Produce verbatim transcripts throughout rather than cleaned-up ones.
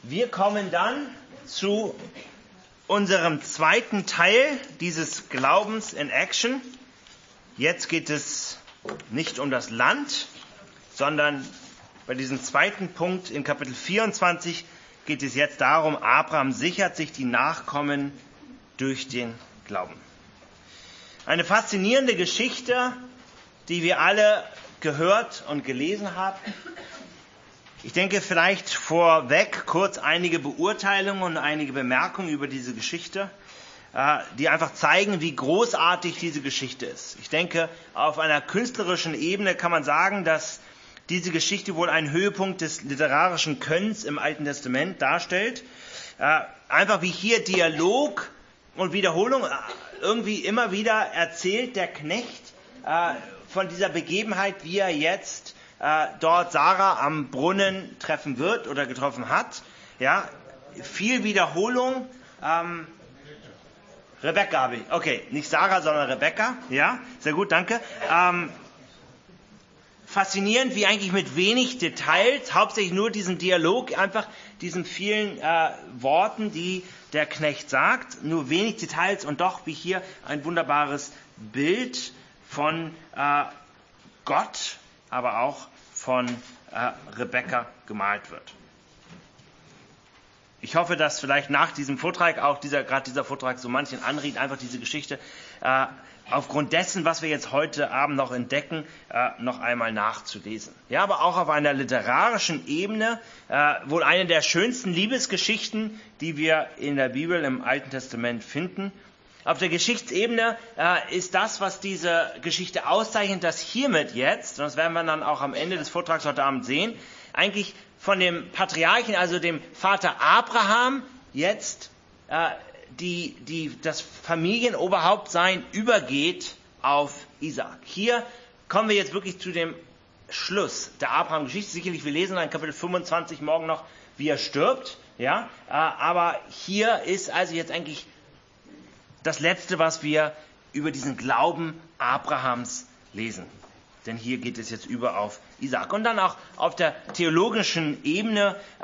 Wir kommen dann zu unserem zweiten Teil dieses Glaubens in Action. Jetzt geht es nicht um das Land, sondern bei diesem zweiten Punkt in Kapitel vierundzwanzig geht es jetzt darum, Abraham sichert sich die Nachkommen durch den Glauben. Eine faszinierende Geschichte, die wir alle gehört und gelesen haben. Ich denke vielleicht vorweg kurz einige Beurteilungen und einige Bemerkungen über diese Geschichte, die einfach zeigen, wie großartig diese Geschichte ist. Ich denke, auf einer künstlerischen Ebene kann man sagen, dass diese Geschichte wohl einen Höhepunkt des literarischen Könnens im Alten Testament darstellt. Einfach wie hier Dialog und Wiederholung irgendwie immer wieder erzählt der Knecht von dieser Begebenheit, wie er jetzt dort Sarah am Brunnen treffen wird oder getroffen hat. Ja, viel Wiederholung. Ähm, Rebekka habe ich. Okay, nicht Sarah, sondern Rebekka. Ja, sehr gut, danke. Ähm, faszinierend, wie eigentlich mit wenig Details, hauptsächlich nur diesen Dialog, einfach diesen vielen äh, Worten, die der Knecht sagt, nur wenig Details und doch wie hier ein wunderbares Bild von äh, Gott, aber auch von äh, Rebekka gemalt wird. Ich hoffe, dass vielleicht nach diesem Vortrag auch dieser, gerade dieser Vortrag so manchen anregt, einfach diese Geschichte äh, aufgrund dessen, was wir jetzt heute Abend noch entdecken, äh, noch einmal nachzulesen. Ja, aber auch auf einer literarischen Ebene äh, wohl eine der schönsten Liebesgeschichten, die wir in der Bibel im Alten Testament finden. Auf der Geschichtsebene äh, ist das, was diese Geschichte auszeichnet, dass hiermit jetzt, und das werden wir dann auch am Ende des Vortrags heute Abend sehen, eigentlich von dem Patriarchen, also dem Vater Abraham, jetzt äh, die, die, das Familienoberhauptsein übergeht auf Isaak. Hier kommen wir jetzt wirklich zu dem Schluss der Abraham-Geschichte. Sicherlich, wir lesen in Kapitel fünfundzwanzig morgen noch, wie er stirbt. Ja, äh, aber hier ist also jetzt eigentlich das Letzte, was wir über diesen Glauben Abrahams lesen. Denn hier geht es jetzt über auf Isaak. Und dann auch auf der theologischen Ebene äh,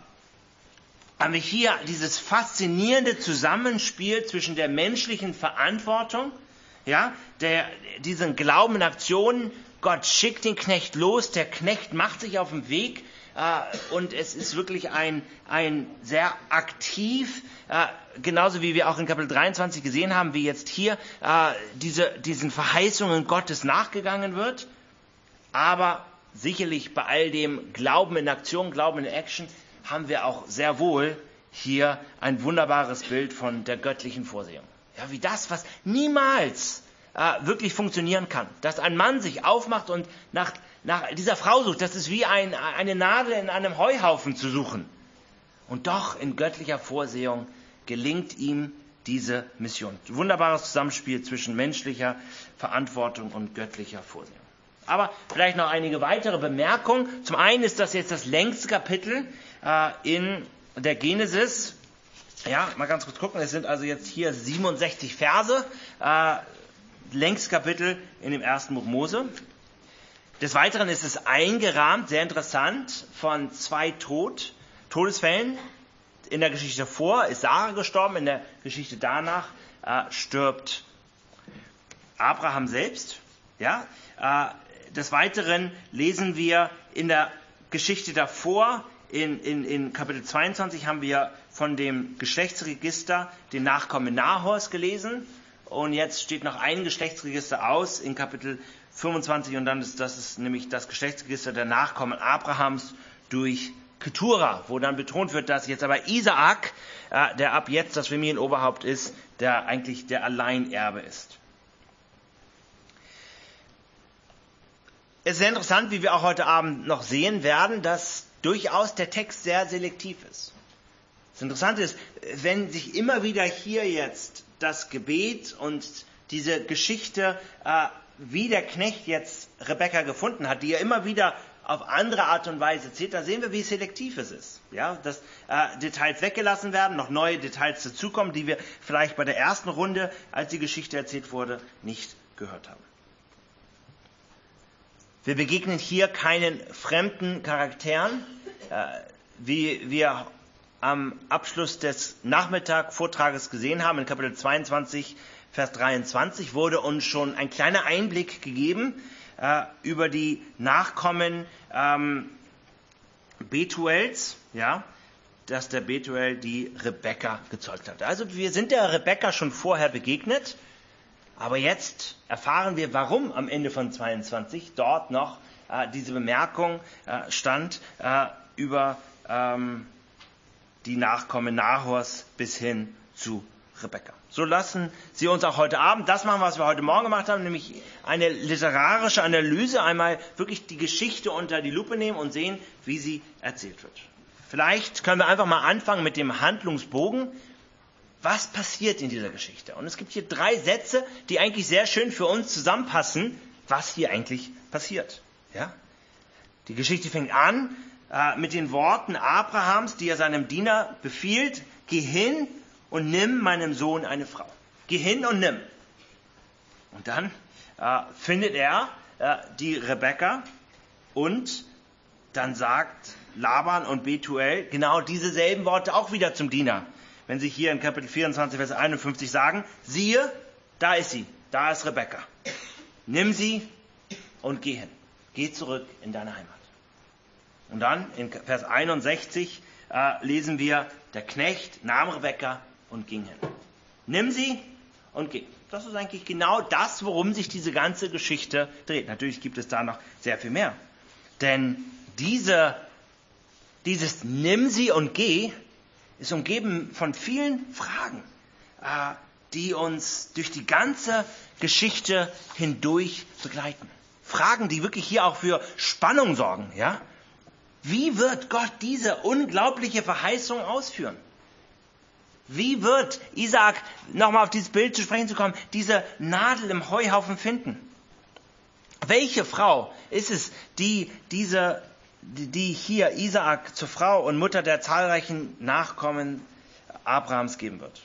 haben wir hier dieses faszinierende Zusammenspiel zwischen der menschlichen Verantwortung, ja, der, diesen Glauben in Aktion. Gott schickt den Knecht los, der Knecht macht sich auf den Weg, äh, und es ist wirklich ein, ein sehr aktiv, äh, genauso wie wir auch in Kapitel dreiundzwanzig gesehen haben, wie jetzt hier äh, diese, diesen Verheißungen Gottes nachgegangen wird. Aber sicherlich bei all dem Glauben in Aktion, Glauben in Action, haben wir auch sehr wohl hier ein wunderbares Bild von der göttlichen Vorsehung. Ja, wie das, was niemals äh, wirklich funktionieren kann. Dass ein Mann sich aufmacht und nach, nach dieser Frau sucht, das ist wie ein, eine Nadel in einem Heuhaufen zu suchen. Und doch in göttlicher Vorsehung gelingt ihm diese Mission. Wunderbares Zusammenspiel zwischen menschlicher Verantwortung und göttlicher Vorsehung. Aber vielleicht noch einige weitere Bemerkungen. Zum einen ist das jetzt das längste Kapitel äh, in der Genesis. Ja, mal ganz kurz gucken. Es sind also jetzt hier siebenundsechzig Verse. Äh, längstes Kapitel in dem ersten Buch Mose. Des Weiteren ist es eingerahmt, sehr interessant, von zwei Tod, Todesfällen. In der Geschichte davor ist Sarah gestorben, in der Geschichte danach äh, stirbt Abraham selbst. Ja, äh, des Weiteren lesen wir in der Geschichte davor, in, in, in Kapitel zweiundzwanzig haben wir von dem Geschlechtsregister den Nachkommen Nahors gelesen. Und jetzt steht noch ein Geschlechtsregister aus in Kapitel fünfundzwanzig und dann ist das ist nämlich das Geschlechtsregister der Nachkommen Abrahams durch Ketura, wo dann betont wird, dass jetzt aber Isaak, äh, der ab jetzt das Familienoberhaupt ist, der eigentlich der Alleinerbe ist. Es ist sehr interessant, wie wir auch heute Abend noch sehen werden, dass durchaus der Text sehr selektiv ist. Das Interessante ist, wenn sich immer wieder hier jetzt das Gebet und diese Geschichte, äh, wie der Knecht jetzt Rebekka gefunden hat, die er immer wieder auf andere Art und Weise erzählt, da sehen wir, wie selektiv es ist. Ja, dass äh, Details weggelassen werden, noch neue Details dazukommen, die wir vielleicht bei der ersten Runde, als die Geschichte erzählt wurde, nicht gehört haben. Wir begegnen hier keinen fremden Charakteren, äh, wie wir am Abschluss des Nachmittag-Vortrages gesehen haben, in Kapitel zweiundzwanzig, Vers dreiundzwanzig, wurde uns schon ein kleiner Einblick gegeben äh, über die Nachkommen ähm, Betuels, ja, dass der Betuel die Rebekka gezeugt hat. Also wir sind der Rebekka schon vorher begegnet, aber jetzt erfahren wir, warum am Ende von zweiundzwanzig dort noch äh, diese Bemerkung äh, stand äh, über ähm, die Nachkommen Nahors bis hin zu Rebekka. So lassen Sie uns auch heute Abend das machen, was wir heute Morgen gemacht haben, nämlich eine literarische Analyse, einmal wirklich die Geschichte unter die Lupe nehmen und sehen, wie sie erzählt wird. Vielleicht können wir einfach mal anfangen mit dem Handlungsbogen. Was passiert in dieser Geschichte? Und es gibt hier drei Sätze, die eigentlich sehr schön für uns zusammenpassen, was hier eigentlich passiert. Ja? Die Geschichte fängt an äh, mit den Worten Abrahams, die er seinem Diener befiehlt: Geh hin und nimm meinem Sohn eine Frau. Geh hin und nimm. Und dann äh, findet er äh, die Rebekka und dann sagt Laban und Betuel genau diese selben Worte auch wieder zum Diener. Wenn sie hier in Kapitel vierundzwanzig, Vers einundfünfzig sagen: Siehe, da ist sie, da ist Rebekka. Nimm sie und geh hin. Geh zurück in deine Heimat. Und dann in Vers einundsechzig äh, lesen wir: Der Knecht nahm Rebekka und ging hin. Nimm sie und geh. Das ist eigentlich genau das, worum sich diese ganze Geschichte dreht. Natürlich gibt es da noch sehr viel mehr. Denn diese, dieses Nimm sie und geh ist umgeben von vielen Fragen, äh, die uns durch die ganze Geschichte hindurch begleiten. Fragen, die wirklich hier auch für Spannung sorgen. Ja? Wie wird Gott diese unglaubliche Verheißung ausführen? Wie wird Isaak, nochmal auf dieses Bild zu sprechen zu kommen, diese Nadel im Heuhaufen finden? Welche Frau ist es, die diese, die hier Isaak zur Frau und Mutter der zahlreichen Nachkommen Abrahams geben wird?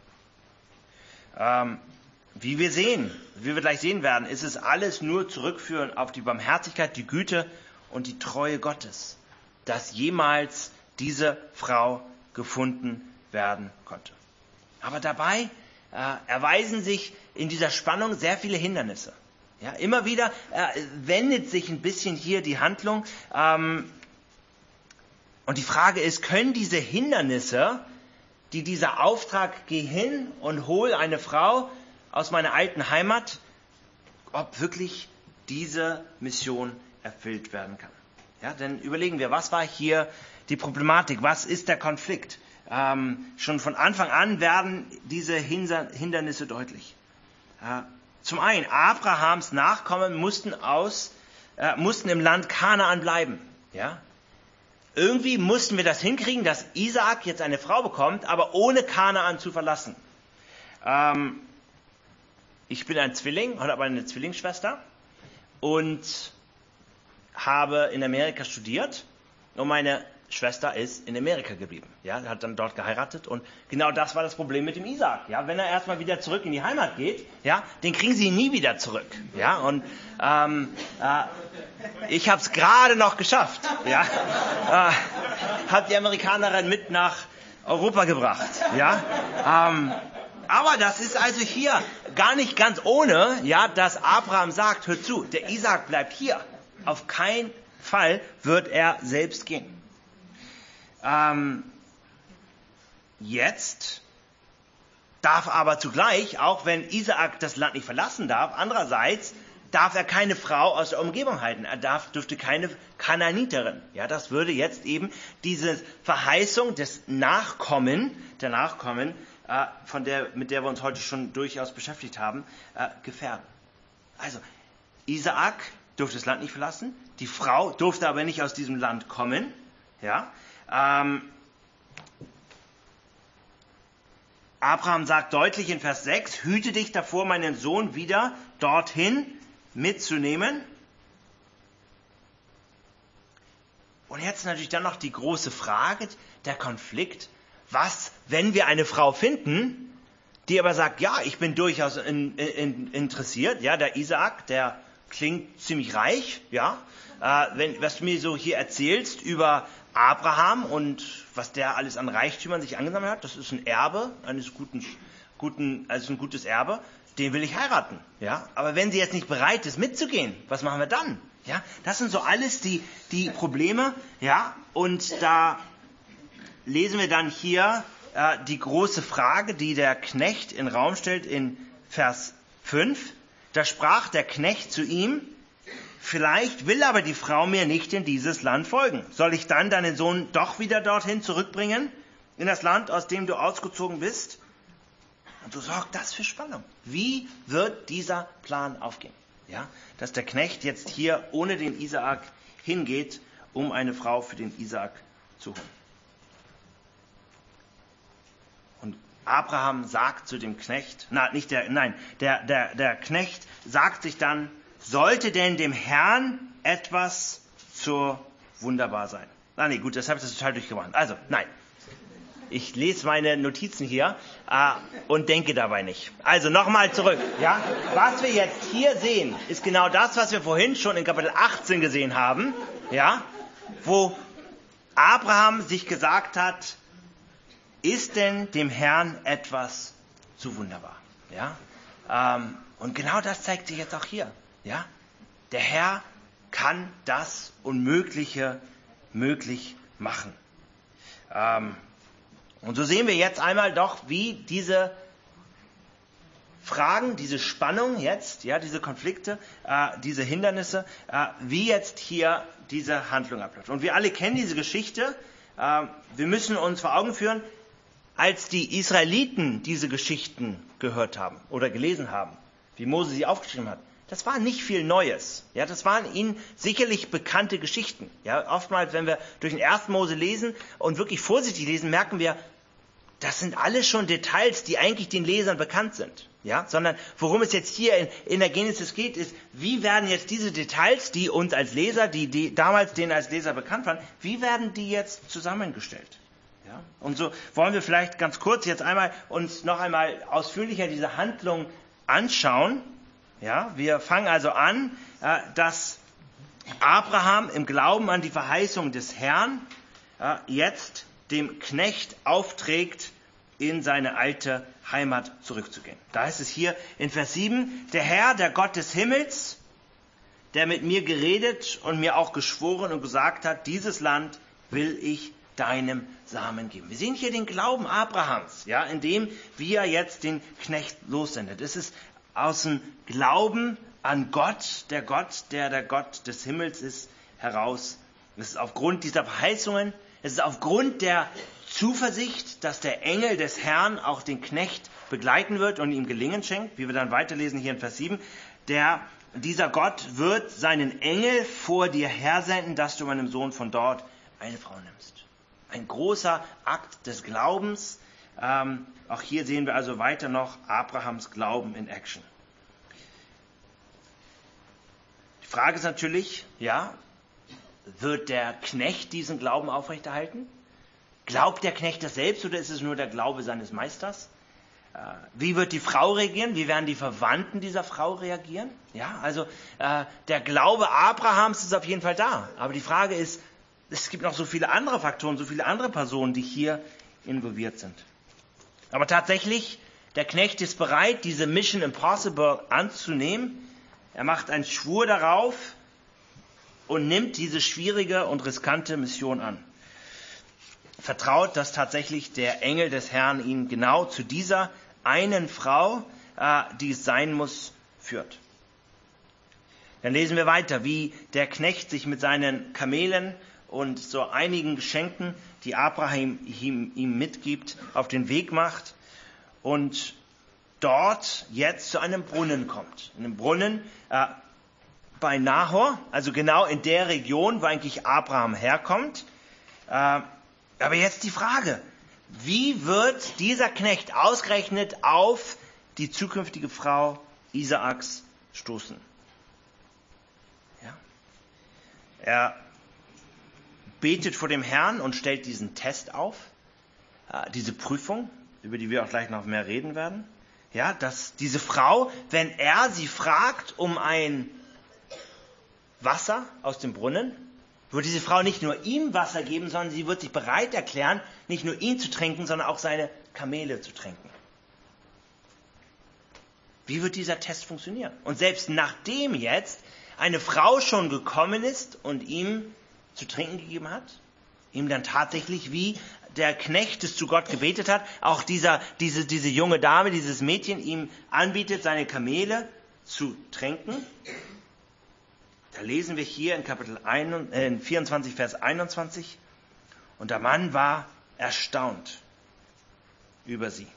Ähm, wie wir sehen, wie wir gleich sehen werden, ist es alles nur zurückführen auf die Barmherzigkeit, die Güte und die Treue Gottes, dass jemals diese Frau gefunden werden konnte. Aber dabei äh, erweisen sich in dieser Spannung sehr viele Hindernisse. Ja, immer wieder äh, wendet sich ein bisschen hier die Handlung. Ähm, und die Frage ist, können diese Hindernisse, die dieser Auftrag, geh hin und hol eine Frau aus meiner alten Heimat, ob wirklich diese Mission erfüllt werden kann? Ja, denn überlegen wir, was war hier die Problematik? Was ist der Konflikt? Ähm, schon von Anfang an werden diese Hindernisse deutlich. Äh, zum einen, Abrahams Nachkommen mussten, aus, äh, mussten im Land Kanaan bleiben. Ja? Irgendwie mussten wir das hinkriegen, dass Isaak jetzt eine Frau bekommt, aber ohne Kanaan zu verlassen. Ähm, ich bin ein Zwilling und habe eine Zwillingsschwester und habe in Amerika studiert und meine Schwester ist in Amerika geblieben. Ja, hat dann dort geheiratet und genau das war das Problem mit dem Isaak. Ja, wenn er erstmal wieder zurück in die Heimat geht, ja, den kriegen sie nie wieder zurück. Ja, und ähm, äh, ich habe es gerade noch geschafft. Ja, äh, habe die Amerikanerin mit nach Europa gebracht. Ja, ähm, aber das ist also hier gar nicht ganz ohne, ja, dass Abraham sagt: Hör zu, der Isaak bleibt hier. Auf keinen Fall wird er selbst gehen. Ähm, jetzt darf aber zugleich, auch wenn Isaak das Land nicht verlassen darf, andererseits darf er keine Frau aus der Umgebung halten. Er darf, dürfte keine Kanaaniterin. Ja, das würde jetzt eben diese Verheißung des Nachkommen, der Nachkommen, äh, von der, mit der wir uns heute schon durchaus beschäftigt haben, äh, gefährden. Also, Isaak durfte das Land nicht verlassen. Die Frau durfte aber nicht aus diesem Land kommen. Ja, Ähm, Abraham sagt deutlich in Vers sechs: Hüte dich davor, meinen Sohn wieder dorthin mitzunehmen. Und jetzt natürlich dann noch die große Frage, der Konflikt: Was, wenn wir eine Frau finden, die aber sagt, ja, ich bin durchaus in, in, interessiert, ja, der Isaak, der klingt ziemlich reich, ja, äh, wenn, was du mir so hier erzählst über Abraham und was der alles an Reichtümern sich angesammelt hat, das ist ein Erbe eines guten, guten, also ein gutes Erbe, den will ich heiraten. Ja? Aber wenn sie jetzt nicht bereit ist mitzugehen, was machen wir dann? Ja? Das sind so alles die, die Probleme. Ja? Und da lesen wir dann hier äh, die große Frage, die der Knecht in den Raum stellt in Vers fünf. Da sprach der Knecht zu ihm: Vielleicht will aber die Frau mir nicht in dieses Land folgen. Soll ich dann deinen Sohn doch wieder dorthin zurückbringen, in das Land, aus dem du ausgezogen bist? Und so sorgt das für Spannung. Wie wird dieser Plan aufgehen? Ja, dass der Knecht jetzt hier ohne den Isaak hingeht, um eine Frau für den Isaak zu holen. Und Abraham sagt zu dem Knecht, na, nicht der, nein, der, der, der Knecht sagt sich dann: Sollte denn dem Herrn etwas zu wunderbar sein? Ah, nee, gut, das habe ich das total durchgebracht. Also, nein. Ich lese meine Notizen hier äh, und denke dabei nicht. Also, nochmal zurück. Ja? Was wir jetzt hier sehen, ist genau das, was wir vorhin schon in Kapitel achtzehn gesehen haben. Ja? Wo Abraham sich gesagt hat: Ist denn dem Herrn etwas zu wunderbar? Ja? Ähm, und genau das zeigt sich jetzt auch hier. Ja, der Herr kann das Unmögliche möglich machen. Ähm, und so sehen wir jetzt einmal doch, wie diese Fragen, diese Spannung jetzt, ja, diese Konflikte, äh, diese Hindernisse, äh, wie jetzt hier diese Handlung abläuft. Und wir alle kennen diese Geschichte. Äh, wir müssen uns vor Augen führen, als die Israeliten diese Geschichten gehört haben oder gelesen haben, wie Mose sie aufgeschrieben hat. Das war nicht viel Neues. Ja, das waren ihnen sicherlich bekannte Geschichten. Ja, oftmals, wenn wir durch den ersten Mose lesen und wirklich vorsichtig lesen, merken wir, das sind alles schon Details, die eigentlich den Lesern bekannt sind. Ja, sondern worum es jetzt hier in, in der Genesis geht, ist, wie werden jetzt diese Details, die uns als Leser, die, die damals denen als Leser bekannt waren, wie werden die jetzt zusammengestellt? Ja, und so wollen wir vielleicht ganz kurz jetzt einmal uns noch einmal ausführlicher diese Handlung anschauen. Ja, wir fangen also an, äh, dass Abraham im Glauben an die Verheißung des Herrn äh, jetzt dem Knecht aufträgt, in seine alte Heimat zurückzugehen. Da heißt es hier in Vers sieben: Der Herr, der Gott des Himmels, der mit mir geredet und mir auch geschworen und gesagt hat, dieses Land will ich deinem Samen geben. Wir sehen hier den Glauben Abrahams, ja, in dem, wie er jetzt den Knecht lossendet. Es ist aus dem Glauben an Gott, der Gott, der der Gott des Himmels ist, heraus. Es ist aufgrund dieser Verheißungen, es ist aufgrund der Zuversicht, dass der Engel des Herrn auch den Knecht begleiten wird und ihm Gelingen schenkt, wie wir dann weiterlesen hier in Vers sieben. Der, dieser Gott wird seinen Engel vor dir hersenden, dass du meinem Sohn von dort eine Frau nimmst. Ein großer Akt des Glaubens. Ähm, auch hier sehen wir also weiter noch Abrahams Glauben in Action. Die Frage ist natürlich, ja, wird der Knecht diesen Glauben aufrechterhalten? Glaubt der Knecht das selbst oder ist es nur der Glaube seines Meisters? Äh, wie wird die Frau reagieren? Wie werden die Verwandten dieser Frau reagieren? Ja, also äh, der Glaube Abrahams ist auf jeden Fall da. Aber die Frage ist, es gibt noch so viele andere Faktoren, so viele andere Personen, die hier involviert sind. Aber tatsächlich, der Knecht ist bereit, diese Mission Impossible anzunehmen. Er macht einen Schwur darauf und nimmt diese schwierige und riskante Mission an. Vertraut, dass tatsächlich der Engel des Herrn ihn genau zu dieser einen Frau, äh, die es sein muss, führt. Dann lesen wir weiter, wie der Knecht sich mit seinen Kamelen und so einigen Geschenken, die Abraham ihm, ihm mitgibt, auf den Weg macht und dort jetzt zu einem Brunnen kommt. Einem Brunnen äh, bei Nahor, also genau in der Region, wo eigentlich Abraham herkommt. Äh, aber jetzt die Frage, wie wird dieser Knecht ausgerechnet auf die zukünftige Frau Isaaks stoßen? Ja. Er betet vor dem Herrn und stellt diesen Test auf, äh, diese Prüfung, über die wir auch gleich noch mehr reden werden. Ja, dass diese Frau, wenn er sie fragt um ein Wasser aus dem Brunnen, Wird diese Frau nicht nur ihm Wasser geben, sondern sie wird sich bereit erklären, nicht nur ihn zu tränken, sondern auch seine Kamele zu tränken. Wie wird dieser Test funktionieren? Und selbst nachdem jetzt eine Frau schon gekommen ist und ihm zu trinken gegeben hat, ihm dann tatsächlich, wie der Knecht es zu Gott gebetet hat, auch dieser, diese, diese junge Dame, dieses Mädchen ihm anbietet, seine Kamele zu tränken. Da lesen wir hier in Kapitel vierundzwanzig, Vers einundzwanzig. Und der Mann war erstaunt über sie,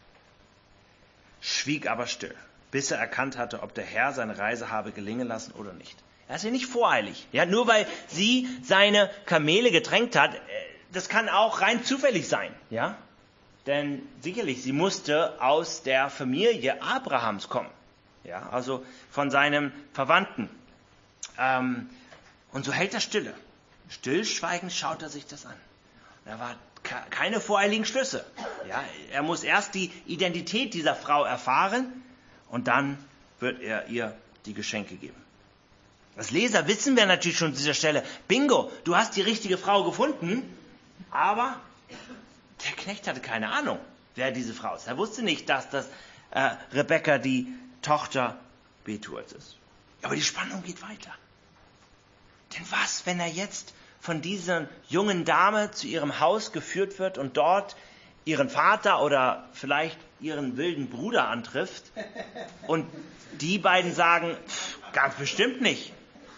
schwieg aber still, bis er erkannt hatte, ob der Herr seine Reise habe gelingen lassen oder nicht. Er ist ja nicht voreilig. Ja, nur weil sie seine Kamele getränkt hat, das kann auch rein zufällig sein. Ja? Denn sicherlich, sie musste aus der Familie Abrahams kommen. Ja, also von seinem Verwandten. Ähm, und so hält er Stille. Stillschweigend schaut er sich das an. Da war keine voreiligen Schlüsse. Ja, er muss erst die Identität dieser Frau erfahren und dann wird er ihr die Geschenke geben. Als Leser wissen wir natürlich schon an dieser Stelle, bingo, du hast die richtige Frau gefunden, aber der Knecht hatte keine Ahnung, wer diese Frau ist. Er wusste nicht, dass das äh, Rebekka die Tochter Betuels ist. Aber die Spannung geht weiter. Denn was, wenn er jetzt von dieser jungen Dame zu ihrem Haus geführt wird und dort ihren Vater oder vielleicht ihren wilden Bruder antrifft und die beiden sagen, pff, ganz bestimmt nicht.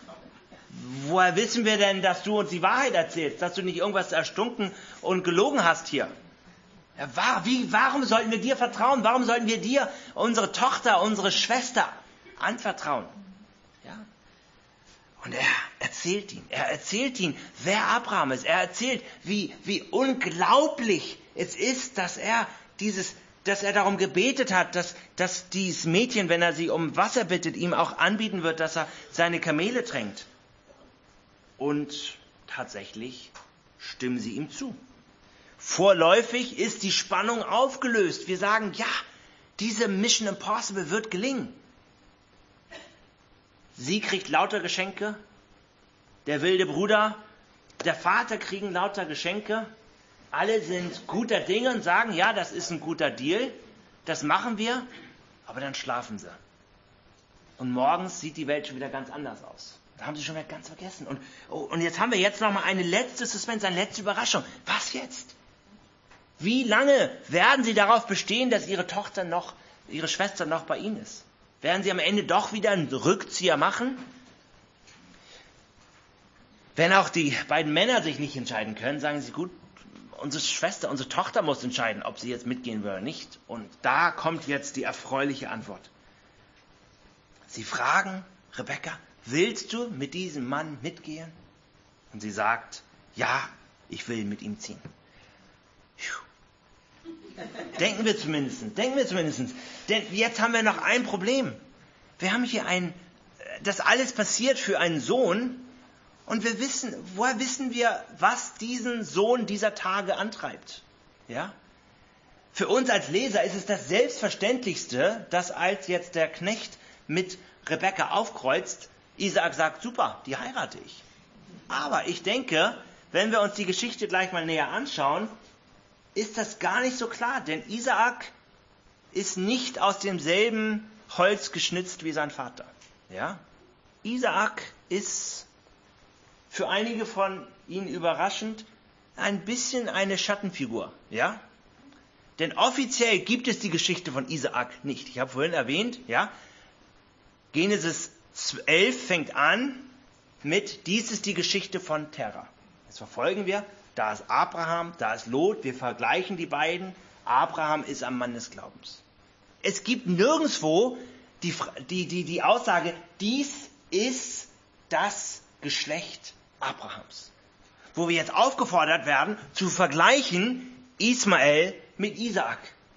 Woher wissen wir denn, dass du uns die Wahrheit erzählst, dass du nicht irgendwas erstunken und gelogen hast hier? Ja, war, wie, warum sollten wir dir vertrauen? Warum sollten wir dir unsere Tochter, unsere Schwester anvertrauen? Ja? Und er erzählt ihn, er erzählt ihn, wer Abraham ist. Er erzählt, wie, wie unglaublich es ist, dass er dieses, dass er darum gebetet hat, dass, dass dieses Mädchen, wenn er sie um Wasser bittet, ihm auch anbieten wird, dass er seine Kamele tränkt. Und tatsächlich stimmen sie ihm zu. Vorläufig ist die Spannung aufgelöst. Wir sagen, ja, diese Mission Impossible wird gelingen. Sie kriegt lauter Geschenke, der wilde Bruder, der Vater kriegen lauter Geschenke. Alle sind guter Dinge und sagen, ja, das ist ein guter Deal, das machen wir, aber dann schlafen sie. Und morgens sieht die Welt schon wieder ganz anders aus. Da haben sie schon wieder ganz vergessen. Und, oh, und jetzt haben wir jetzt noch mal eine letzte Suspense, eine letzte Überraschung. Was jetzt? Wie lange werden sie darauf bestehen, dass ihre Tochter noch, ihre Schwester noch bei ihnen ist? Werden sie am Ende doch wieder einen Rückzieher machen? Wenn auch die beiden Männer sich nicht entscheiden können, sagen sie, gut, unsere Schwester, unsere Tochter muss entscheiden, ob sie jetzt mitgehen will oder nicht. Und da kommt jetzt die erfreuliche Antwort. Sie fragen Rebekka, willst du mit diesem Mann mitgehen? Und sie sagt, ja, ich will mit ihm ziehen. Denken wir zumindest, denken wir zumindest. Denn jetzt haben wir noch ein Problem. Wir haben hier ein, das alles passiert für einen Sohn und wir wissen, woher wissen wir, was diesen Sohn dieser Tage antreibt? Ja? Für uns als Leser ist es das Selbstverständlichste, dass als jetzt der Knecht mit Rebekka aufkreuzt, Isaak sagt, super, die heirate ich. Aber ich denke, wenn wir uns die Geschichte gleich mal näher anschauen, ist das gar nicht so klar, denn Isaak ist nicht aus demselben Holz geschnitzt wie sein Vater. Ja? Isaak ist für einige von Ihnen überraschend ein bisschen eine Schattenfigur. Ja? Denn offiziell gibt es die Geschichte von Isaak nicht. Ich habe vorhin erwähnt, ja, Genesis elf fängt an mit, dies ist die Geschichte von Terah. Jetzt verfolgen wir, da ist Abraham, da ist Lot, wir vergleichen die beiden. Abraham ist am Mann des Glaubens. Es gibt nirgendwo die, die, die, die Aussage, dies ist das Geschlecht Abrahams. Wo wir jetzt aufgefordert werden, zu vergleichen Ismael mit Isaak.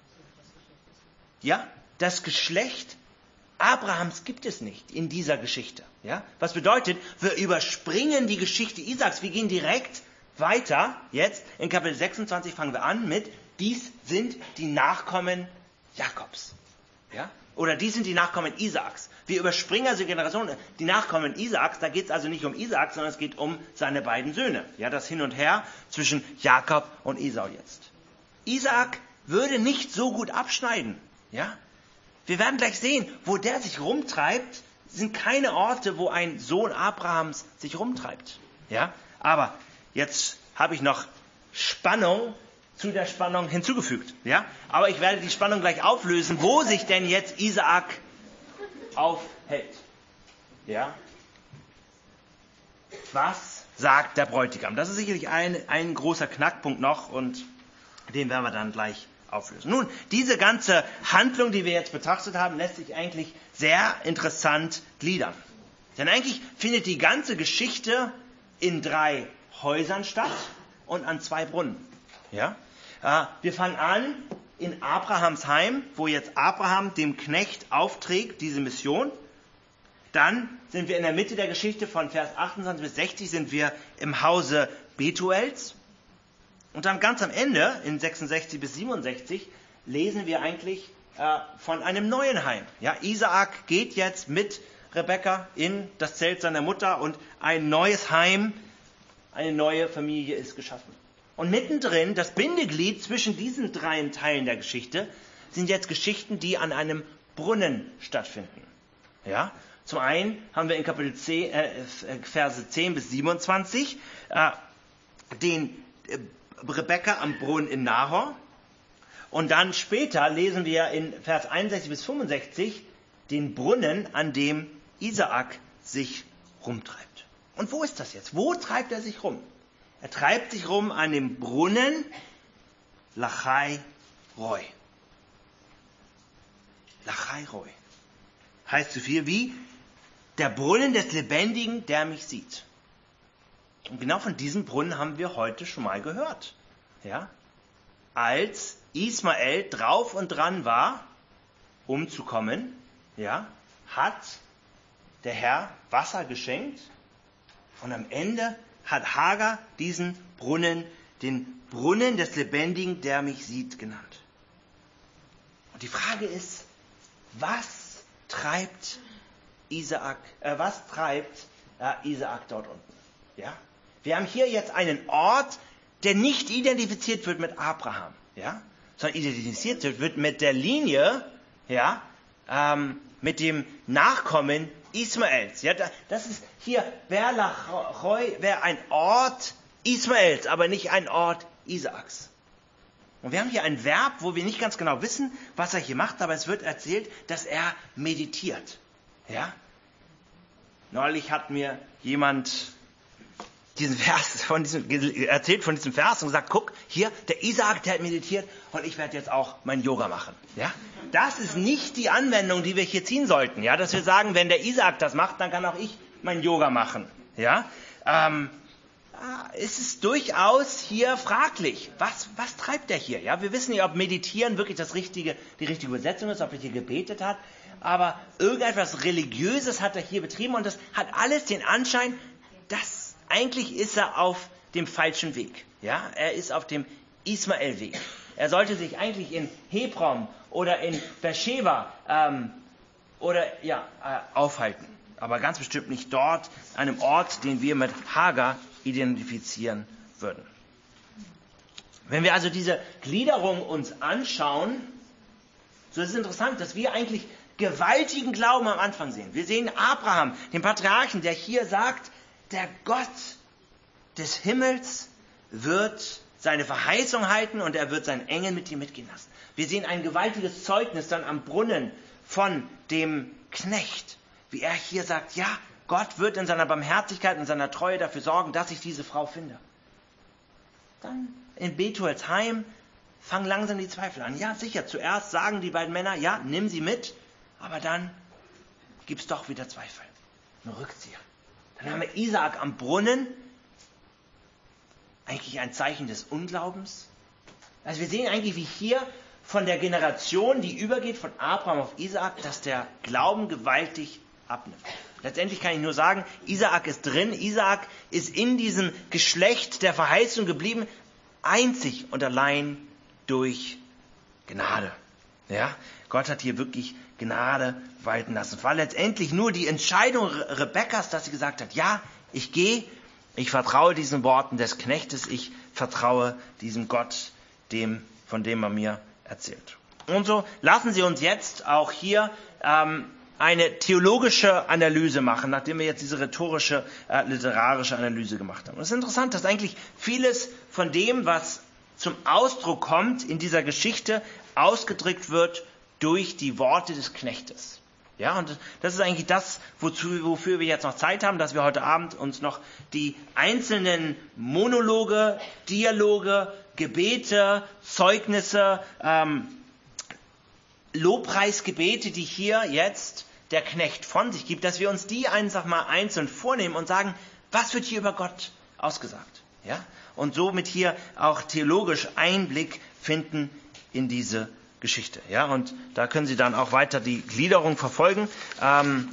Ja, das Geschlecht Abrahams gibt es nicht in dieser Geschichte. Ja? Was bedeutet, wir überspringen die Geschichte Isaaks, wir gehen direkt weiter. Jetzt in Kapitel sechsundzwanzig fangen wir an mit, dies sind die Nachkommen Jakobs. Ja? Oder die sind die Nachkommen Isaaks. Wir überspringen also die Generation, die Nachkommen Isaaks, da geht es also nicht um Isaak, sondern es geht um seine beiden Söhne. Ja, das Hin und Her zwischen Jakob und Esau jetzt. Isaak würde nicht so gut abschneiden. Ja? Wir werden gleich sehen, wo der sich rumtreibt, sind keine Orte, wo ein Sohn Abrahams sich rumtreibt. Ja? Aber jetzt habe ich noch Spannung zu der Spannung hinzugefügt. Ja? Aber ich werde die Spannung gleich auflösen, wo sich denn jetzt Isaak aufhält. Ja? Was sagt der Bräutigam? Das ist sicherlich ein, ein großer Knackpunkt noch und den werden wir dann gleich auflösen. Nun, diese ganze Handlung, die wir jetzt betrachtet haben, lässt sich eigentlich sehr interessant gliedern. Denn eigentlich findet die ganze Geschichte in drei Häusern statt und an zwei Brunnen. Ja? Wir fangen an in Abrahams Heim, wo jetzt Abraham dem Knecht aufträgt, diese Mission. Dann sind wir in der Mitte der Geschichte von Vers achtundzwanzig bis sechzig sind wir im Hause Betuels. Und dann ganz am Ende, in sechsundsechzig bis siebenundsechzig, lesen wir eigentlich äh, von einem neuen Heim. Ja, Isaak geht jetzt mit Rebekka in das Zelt seiner Mutter und ein neues Heim, eine neue Familie ist geschaffen. Und mittendrin, das Bindeglied zwischen diesen drei Teilen der Geschichte, sind jetzt Geschichten, die an einem Brunnen stattfinden. Ja? Zum einen haben wir in Kapitel zehn, äh, Verse zehn bis siebenundzwanzig äh, den äh, Rebekka am Brunnen in Nahor. Und dann später lesen wir in Vers einundsechzig bis fünfundsechzig den Brunnen, an dem Isaak sich rumtreibt. Und wo ist das jetzt? Wo treibt er sich rum? Er treibt sich rum an dem Brunnen Lachai Roi. Lachai Roi. Heißt so viel wie der Brunnen des Lebendigen, der mich sieht. Und genau von diesem Brunnen haben wir heute schon mal gehört. Ja? Als Ismael drauf und dran war, umzukommen, ja, hat der Herr Wasser geschenkt und am Ende hat Hagar diesen Brunnen, den Brunnen des Lebendigen, der mich sieht, genannt. Und die Frage ist, was treibt Isaak, äh, was treibt äh, Isaak dort unten? Ja? Wir haben hier jetzt einen Ort, der nicht identifiziert wird mit Abraham, ja? Sondern identifiziert wird, wird mit der Linie, ja, ähm, mit dem Nachkommen Ismaels. Ja, das ist hier Berlachoi, wäre ein Ort Ismaels, aber nicht ein Ort Isaaks. Und wir haben hier ein Verb, wo wir nicht ganz genau wissen, was er hier macht, aber es wird erzählt, dass er meditiert. Ja? Neulich hat mir jemand diesen Vers von diesem, erzählt von diesem Vers und gesagt, guck, hier, der Isaak, der hat meditiert und ich werde jetzt auch mein Yoga machen. Ja? Das ist nicht die Anwendung, die wir hier ziehen sollten. Ja? Dass wir sagen, wenn der Isaak das macht, dann kann auch ich mein Yoga machen. Ja? Ähm, es ist durchaus hier fraglich. Was, was treibt er hier? Ja? Wir wissen nicht, ob Meditieren wirklich das richtige, die richtige Übersetzung ist, ob er hier gebetet hat. Aber irgendetwas Religiöses hat er hier betrieben und das hat alles den Anschein, dass eigentlich ist er auf dem falschen Weg. Ja? Er ist auf dem Ismael-Weg. Er sollte sich eigentlich in Hebron oder in Beersheba ähm, oder ja äh, aufhalten. Aber ganz bestimmt nicht dort, einem Ort, den wir mit Hagar identifizieren würden. Wenn wir also diese Gliederung uns anschauen, so ist es interessant, dass wir eigentlich gewaltigen Glauben am Anfang sehen. Wir sehen Abraham, den Patriarchen, der hier sagt, der Gott des Himmels wird seine Verheißung halten und er wird seinen Engel mit dir mitgehen lassen. Wir sehen ein gewaltiges Zeugnis dann am Brunnen von dem Knecht, wie er hier sagt, ja, Gott wird in seiner Barmherzigkeit und seiner Treue dafür sorgen, dass ich diese Frau finde. Dann in Betuels Heim fangen langsam die Zweifel an. Ja, sicher, zuerst sagen die beiden Männer, ja, nimm sie mit, aber dann gibt es doch wieder Zweifel. Ein Rückzieher. Dann haben wir Isaak am Brunnen, eigentlich ein Zeichen des Unglaubens. Also wir sehen eigentlich, wie hier von der Generation, die übergeht von Abraham auf Isaak, dass der Glauben gewaltig abnimmt. Letztendlich kann ich nur sagen, Isaak ist drin, Isaak ist in diesem Geschlecht der Verheißung geblieben, einzig und allein durch Gnade. Ja, Gott hat hier wirklich Gnade walten lassen. Es war letztendlich nur die Entscheidung Re- Rebekkas, dass sie gesagt hat, ja, ich gehe, ich vertraue diesen Worten des Knechtes, ich vertraue diesem Gott, dem, von dem er mir erzählt. Und so lassen Sie uns jetzt auch hier ähm, eine theologische Analyse machen, nachdem wir jetzt diese rhetorische, äh, literarische Analyse gemacht haben. Und es ist interessant, dass eigentlich vieles von dem, was zum Ausdruck kommt in dieser Geschichte, ausgedrückt wird durch die Worte des Knechtes. Ja, und das ist eigentlich das, wozu, wofür wir jetzt noch Zeit haben, dass wir heute Abend uns noch die einzelnen Monologe, Dialoge, Gebete, Zeugnisse, ähm, Lobpreisgebete, die hier jetzt der Knecht von sich gibt, dass wir uns die einfach mal einzeln vornehmen und sagen, was wird hier über Gott ausgesagt? Ja? Und somit hier auch theologisch Einblick finden in diese Geschichte. Ja? Und da können Sie dann auch weiter die Gliederung verfolgen, ähm,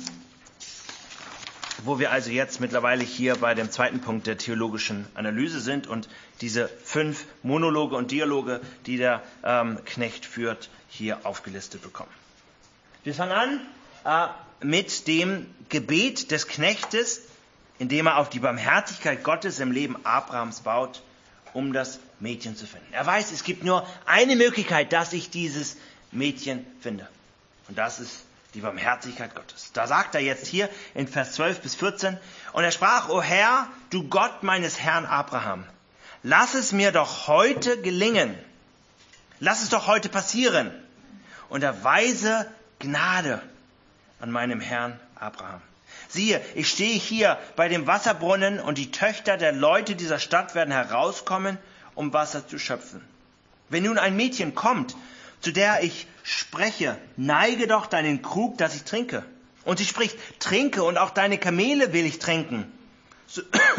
wo wir also jetzt mittlerweile hier bei dem zweiten Punkt der theologischen Analyse sind und diese fünf Monologe und Dialoge, die der ähm, Knecht führt, hier aufgelistet bekommen. Wir fangen an äh, mit dem Gebet des Knechtes, indem er auf die Barmherzigkeit Gottes im Leben Abrahams baut, um das Mädchen zu finden. Er weiß, es gibt nur eine Möglichkeit, dass ich dieses Mädchen finde. Und das ist die Barmherzigkeit Gottes. Da sagt er jetzt hier in Vers zwölf bis vierzehn, und er sprach, O Herr, du Gott meines Herrn Abraham, lass es mir doch heute gelingen, lass es doch heute passieren, und erweise Gnade an meinem Herrn Abraham. Siehe, ich stehe hier bei dem Wasserbrunnen, und die Töchter der Leute dieser Stadt werden herauskommen, um Wasser zu schöpfen. Wenn nun ein Mädchen kommt, zu der ich spreche, neige doch deinen Krug, dass ich trinke. Und sie spricht, trinke, und auch deine Kamele will ich tränken. So,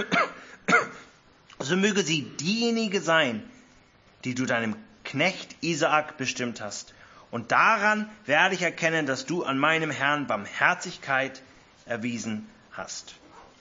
so möge sie diejenige sein, die du deinem Knecht Isaak bestimmt hast. Und daran werde ich erkennen, dass du an meinem Herrn Barmherzigkeit erwiesen hast.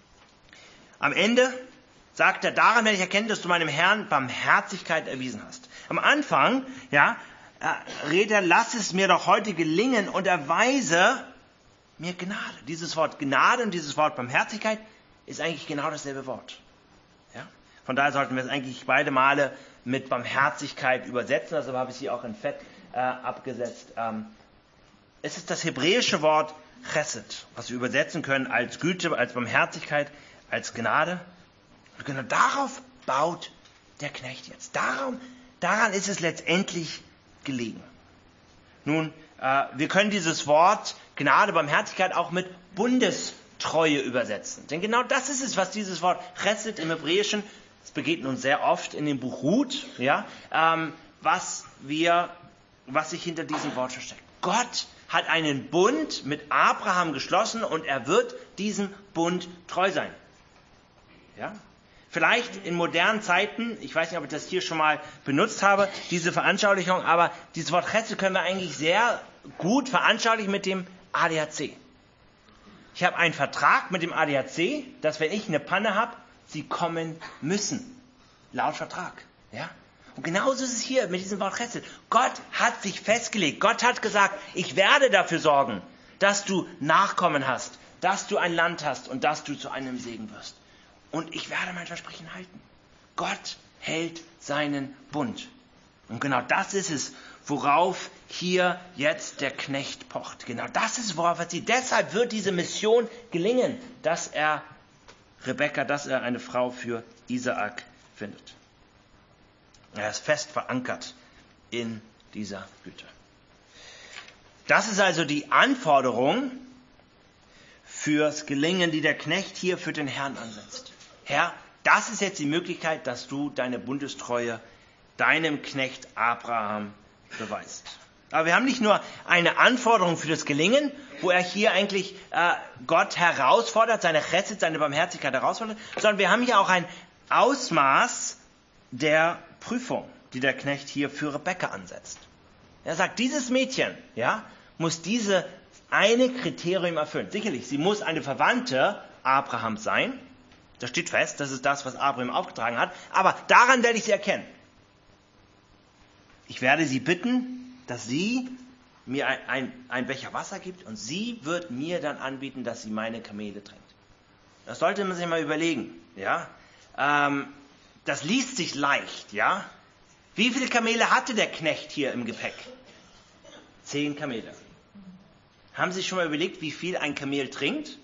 Am Ende sagt er, daran werde ich erkennen, dass du meinem Herrn Barmherzigkeit erwiesen hast. Am Anfang, ja, redet er, lass es mir doch heute gelingen und erweise mir Gnade. Dieses Wort Gnade und dieses Wort Barmherzigkeit ist eigentlich genau dasselbe Wort. Ja? Von daher sollten wir es eigentlich beide Male mit Barmherzigkeit übersetzen. Also habe ich sie auch in Fett äh, abgesetzt. Ähm, es ist das hebräische Wort Chesed, was wir übersetzen können als Güte, als Barmherzigkeit, als Gnade. Und genau darauf baut der Knecht jetzt. Darum, daran ist es letztendlich gelegen. Nun, äh, wir können dieses Wort Gnade, Barmherzigkeit auch mit Bundestreue übersetzen. Denn genau das ist es, was dieses Wort Chesed im Hebräischen, es begegnet uns sehr oft in dem Buch Ruth, ja, ähm, was wir, was sich hinter diesem Wort versteckt. Gott hat einen Bund mit Abraham geschlossen und er wird diesem Bund treu sein. Ja? Vielleicht in modernen Zeiten, ich weiß nicht, ob ich das hier schon mal benutzt habe, diese Veranschaulichung, aber dieses Wort Chesed können wir eigentlich sehr gut veranschaulichen mit dem A D A C. Ich habe einen Vertrag mit dem A D A C, dass wenn ich eine Panne habe, sie kommen müssen. Laut Vertrag. Ja? Und genauso ist es hier mit diesem Wort Chesed. Gott hat sich festgelegt. Gott hat gesagt, ich werde dafür sorgen, dass du Nachkommen hast, dass du ein Land hast und dass du zu einem Segen wirst. Und ich werde mein Versprechen halten. Gott hält seinen Bund. Und genau das ist es, worauf hier jetzt der Knecht pocht. Genau das ist, worauf er zieht. Deshalb wird diese Mission gelingen, dass er Rebekka, dass er eine Frau für Isaak findet. Er ist fest verankert in dieser Güte. Das ist also die Anforderung fürs Gelingen, die der Knecht hier für den Herrn ansetzt. Herr, das ist jetzt die Möglichkeit, dass du deine Bundestreue deinem Knecht Abraham beweist. Aber wir haben nicht nur eine Anforderung für das Gelingen, wo er hier eigentlich äh, Gott herausfordert, seine Chesed, seine Barmherzigkeit herausfordert, sondern wir haben hier auch ein Ausmaß der Prüfung, die der Knecht hier für Rebekka ansetzt. Er sagt, dieses Mädchen, ja, muss diese eine Kriterium erfüllen. Sicherlich, sie muss eine Verwandte Abrahams sein. Das steht fest, das ist das, was Abraham aufgetragen hat. Aber daran werde ich sie erkennen. Ich werde sie bitten, dass sie mir ein, ein, ein Becher Wasser gibt und sie wird mir dann anbieten, dass sie meine Kamele trinkt. Das sollte man sich mal überlegen. Ja? Ähm, das liest sich leicht. Ja? Wie viele Kamele hatte der Knecht hier im Gepäck? Zehn Kamele. Haben Sie schon mal überlegt, wie viel ein Kamel trinkt?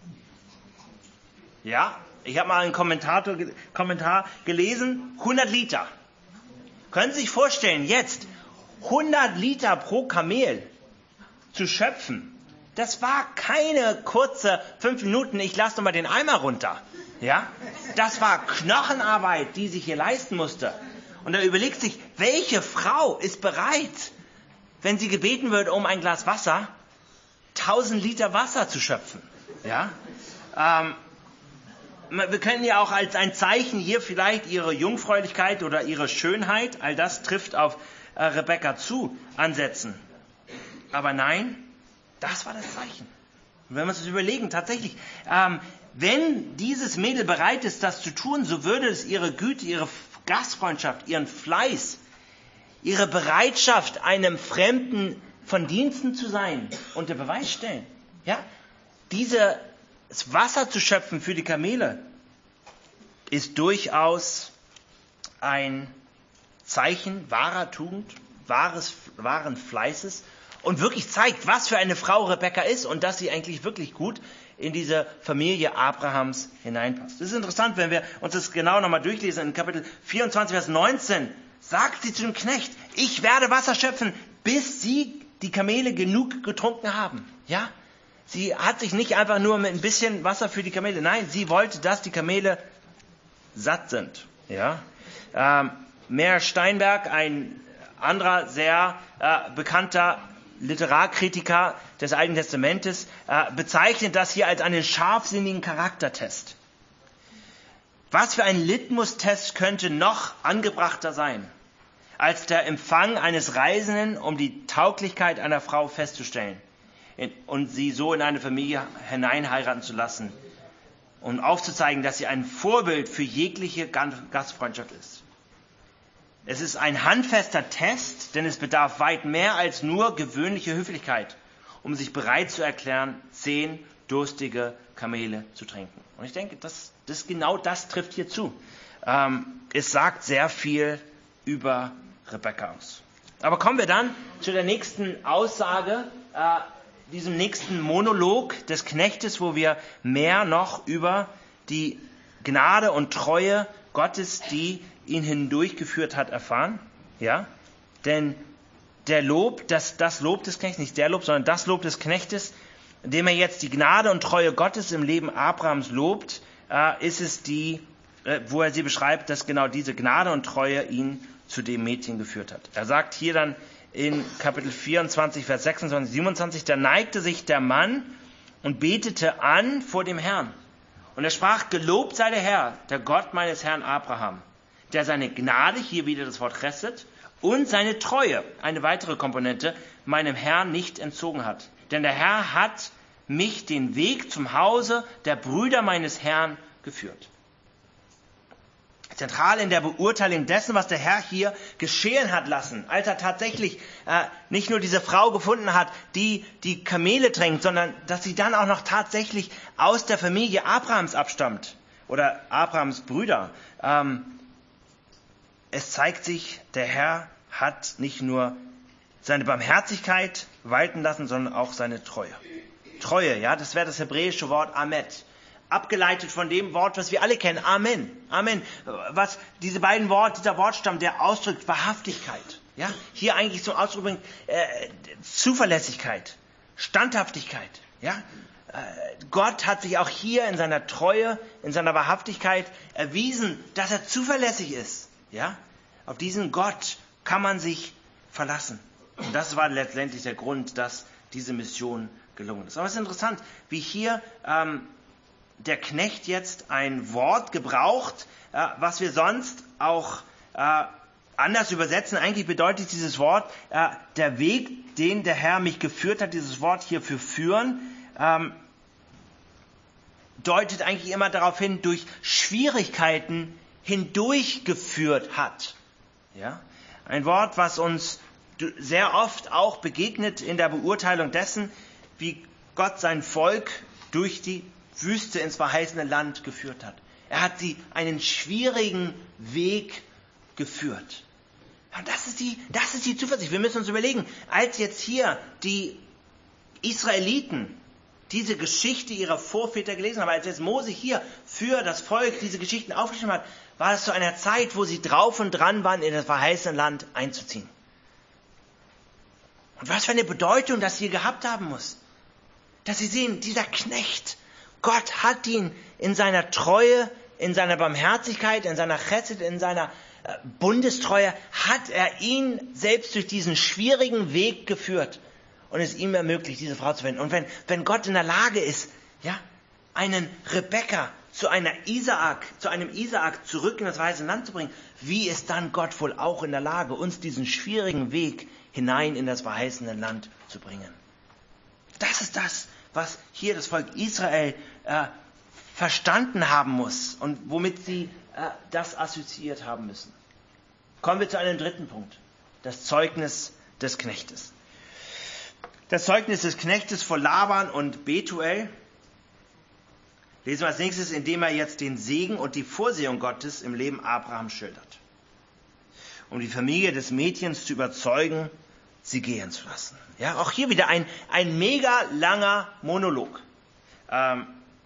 Ja, ich habe mal einen Kommentator, Kommentar gelesen, hundert Liter. Können Sie sich vorstellen, jetzt hundert Liter pro Kamel zu schöpfen? Das war keine kurze fünf Minuten, ich lasse nochmal den Eimer runter. Ja? Das war Knochenarbeit, die sich hier leisten musste. Und da überlegt sich, welche Frau ist bereit, wenn sie gebeten wird um ein Glas Wasser, tausend Liter Wasser zu schöpfen. Ja? Ähm, wir können ja auch als ein Zeichen hier vielleicht ihre Jungfräulichkeit oder ihre Schönheit, all das trifft auf äh, Rebekka zu, ansetzen. Aber nein, das war das Zeichen. Und wenn wir uns das überlegen, tatsächlich, ähm, wenn dieses Mädel bereit ist, das zu tun, so würde es ihre Güte, ihre Gastfreundschaft, ihren Fleiß, ihre Bereitschaft, einem Fremden von Diensten zu sein, unter Beweis stellen. Ja? Dieses Wasser zu schöpfen für die Kamele ist durchaus ein Zeichen wahrer Tugend, wahres, wahren Fleißes und wirklich zeigt, was für eine Frau Rebekka ist und dass sie eigentlich wirklich gut in diese Familie Abrahams hineinpasst. Das ist interessant, wenn wir uns das genau nochmal durchlesen. In Kapitel vierundzwanzig, Vers neunzehn sagt sie zu dem Knecht, ich werde Wasser schöpfen, bis sie die Kamele genug getrunken haben. Ja? Sie hat sich nicht einfach nur mit ein bisschen Wasser für die Kamele, nein, sie wollte, dass die Kamele satt sind. Ja? Ähm, Meyer Steinberg, ein anderer sehr äh, bekannter Literarkritiker des Alten Testamentes, äh, bezeichnet das hier als einen scharfsinnigen Charaktertest. Was für ein Litmus-Test könnte noch angebrachter sein, als der Empfang eines Reisenden, um die Tauglichkeit einer Frau festzustellen und sie so in eine Familie hineinheiraten zu lassen und aufzuzeigen, dass sie ein Vorbild für jegliche Gastfreundschaft ist. Es ist ein handfester Test, denn es bedarf weit mehr als nur gewöhnliche Höflichkeit, um sich bereit zu erklären, zehn durstige Kamele zu trinken. Und ich denke, das, das genau das trifft hier zu. Ähm, es sagt sehr viel über Rebekka aus. Aber kommen wir dann zu der nächsten Aussage, äh, diesem nächsten Monolog des Knechtes, wo wir mehr noch über die Gnade und Treue Gottes, die ihn hindurchgeführt hat, erfahren. Ja? Denn der Lob, das, das Lob des Knechtes, nicht der Lob, sondern das Lob des Knechtes, indem er jetzt die Gnade und Treue Gottes im Leben Abrahams lobt, äh, ist es die, äh, wo er sie beschreibt, dass genau diese Gnade und Treue ihn zu dem Mädchen geführt hat. Er sagt hier dann in Kapitel vierundzwanzig, Vers sechsundzwanzig, siebenundzwanzig, da neigte sich der Mann und betete an vor dem Herrn. Und er sprach, gelobt sei der Herr, der Gott meines Herrn Abraham, der seine Gnade, hier wieder das Wort Chesed, und seine Treue, eine weitere Komponente, meinem Herrn nicht entzogen hat. Denn der Herr hat mich den Weg zum Hause der Brüder meines Herrn geführt. Zentral in der Beurteilung dessen, was der Herr hier geschehen hat lassen, als er tatsächlich äh, nicht nur diese Frau gefunden hat, die die Kamele tränkt, sondern dass sie dann auch noch tatsächlich aus der Familie Abrahams abstammt oder Abrahams Brüder. Ähm, es zeigt sich, der Herr hat nicht nur seine Barmherzigkeit walten lassen, sondern auch seine Treue. Treue, ja, das wäre das hebräische Wort Amet. Abgeleitet von dem Wort, was wir alle kennen. Amen. Amen. Was diese beiden Worte, dieser Wortstamm, der ausdrückt Wahrhaftigkeit. Ja, hier eigentlich zum Ausdruck bringt äh, Zuverlässigkeit, Standhaftigkeit. Ja, äh, Gott hat sich auch hier in seiner Treue, in seiner Wahrhaftigkeit erwiesen, dass er zuverlässig ist. Ja, auf diesen Gott kann man sich verlassen. Und das war letztendlich der Grund, dass diese Mission gelungen ist. Aber es ist interessant, wie hier ähm, der Knecht jetzt ein Wort gebraucht, äh, was wir sonst auch äh, anders übersetzen. Eigentlich bedeutet dieses Wort, äh, der Weg, den der Herr mich geführt hat, dieses Wort hier für führen, ähm, deutet eigentlich immer darauf hin, durch Schwierigkeiten hindurchgeführt hat. Ja? Ein Wort, was uns sehr oft auch begegnet in der Beurteilung dessen, wie Gott sein Volk durch die Wüste ins verheißene Land geführt hat. Er hat sie einen schwierigen Weg geführt. Und das ist die, das ist die Zuversicht. Wir müssen uns überlegen, als jetzt hier die Israeliten diese Geschichte ihrer Vorväter gelesen haben, als jetzt Mose hier für das Volk diese Geschichten aufgeschrieben hat, war das zu einer Zeit, wo sie drauf und dran waren, in das verheißene Land einzuziehen. Und was für eine Bedeutung das hier gehabt haben muss. Dass sie sehen, dieser Knecht, Gott hat ihn in seiner Treue, in seiner Barmherzigkeit, in seiner Chesed, in seiner äh, Bundestreue, hat er ihn selbst durch diesen schwierigen Weg geführt und es ihm ermöglicht, diese Frau zu finden. Und wenn, wenn Gott in der Lage ist, ja, einen Rebekka zu einer Isaak, zu einem Isaak zurück in das weiße Land zu bringen, wie ist dann Gott wohl auch in der Lage, uns diesen schwierigen Weg hinein in das verheißene Land zu bringen? Das ist das, was hier das Volk Israel äh, verstanden haben muss und womit sie äh, das assoziiert haben müssen. Kommen wir zu einem dritten Punkt. Das Zeugnis des Knechtes. Das Zeugnis des Knechtes vor Laban und Betuel lesen wir als nächstes, indem er jetzt den Segen und die Vorsehung Gottes im Leben Abrahams schildert. Um die Familie des Mädchens zu überzeugen, sie gehen zu lassen. Ja, auch hier wieder ein, ein mega langer Monolog. Ähm,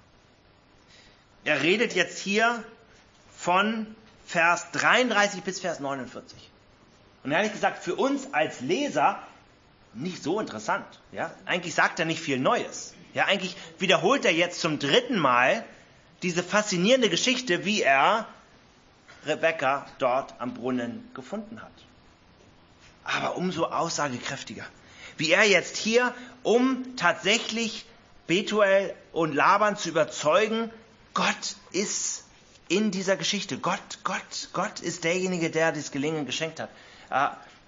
er redet jetzt hier von Vers dreiunddreißig bis Vers neunundvierzig. Und ehrlich gesagt, für uns als Leser nicht so interessant. Ja? Eigentlich sagt er nicht viel Neues. Ja, eigentlich wiederholt er jetzt zum dritten Mal diese faszinierende Geschichte, wie er Rebekka dort am Brunnen gefunden hat. Aber umso aussagekräftiger. Wie er jetzt hier, um tatsächlich Betuel und Laban zu überzeugen, Gott ist in dieser Geschichte. Gott, Gott, Gott ist derjenige, der das Gelingen geschenkt hat. Äh,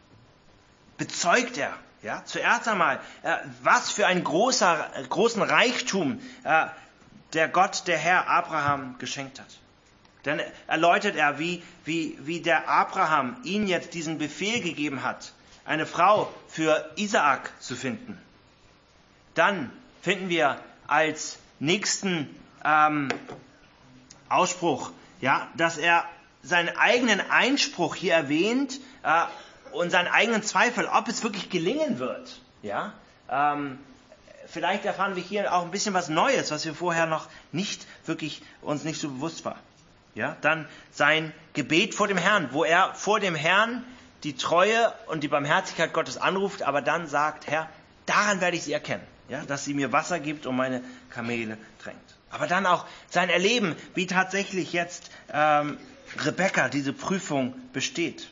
bezeugt er, ja, zuerst einmal, äh, was für einen großer, großen Reichtum äh, der Gott, der Herr Abraham geschenkt hat. Dann erläutert er, wie, wie, wie der Abraham ihm jetzt diesen Befehl gegeben hat, eine Frau für Isaak zu finden. Dann finden wir als nächsten ähm, Ausspruch, ja, dass er seinen eigenen Einspruch hier erwähnt äh, und seinen eigenen Zweifel, ob es wirklich gelingen wird. Ja, ähm, vielleicht erfahren wir hier auch ein bisschen was Neues, was wir vorher noch nicht wirklich uns nicht so bewusst war. Ja, dann sein Gebet vor dem Herrn, wo er vor dem Herrn die Treue und die Barmherzigkeit Gottes anruft, aber dann sagt, Herr, daran werde ich sie erkennen, ja, dass sie mir Wasser gibt und meine Kamele tränkt. Aber dann auch sein Erleben, wie tatsächlich jetzt ähm, Rebekka diese Prüfung besteht.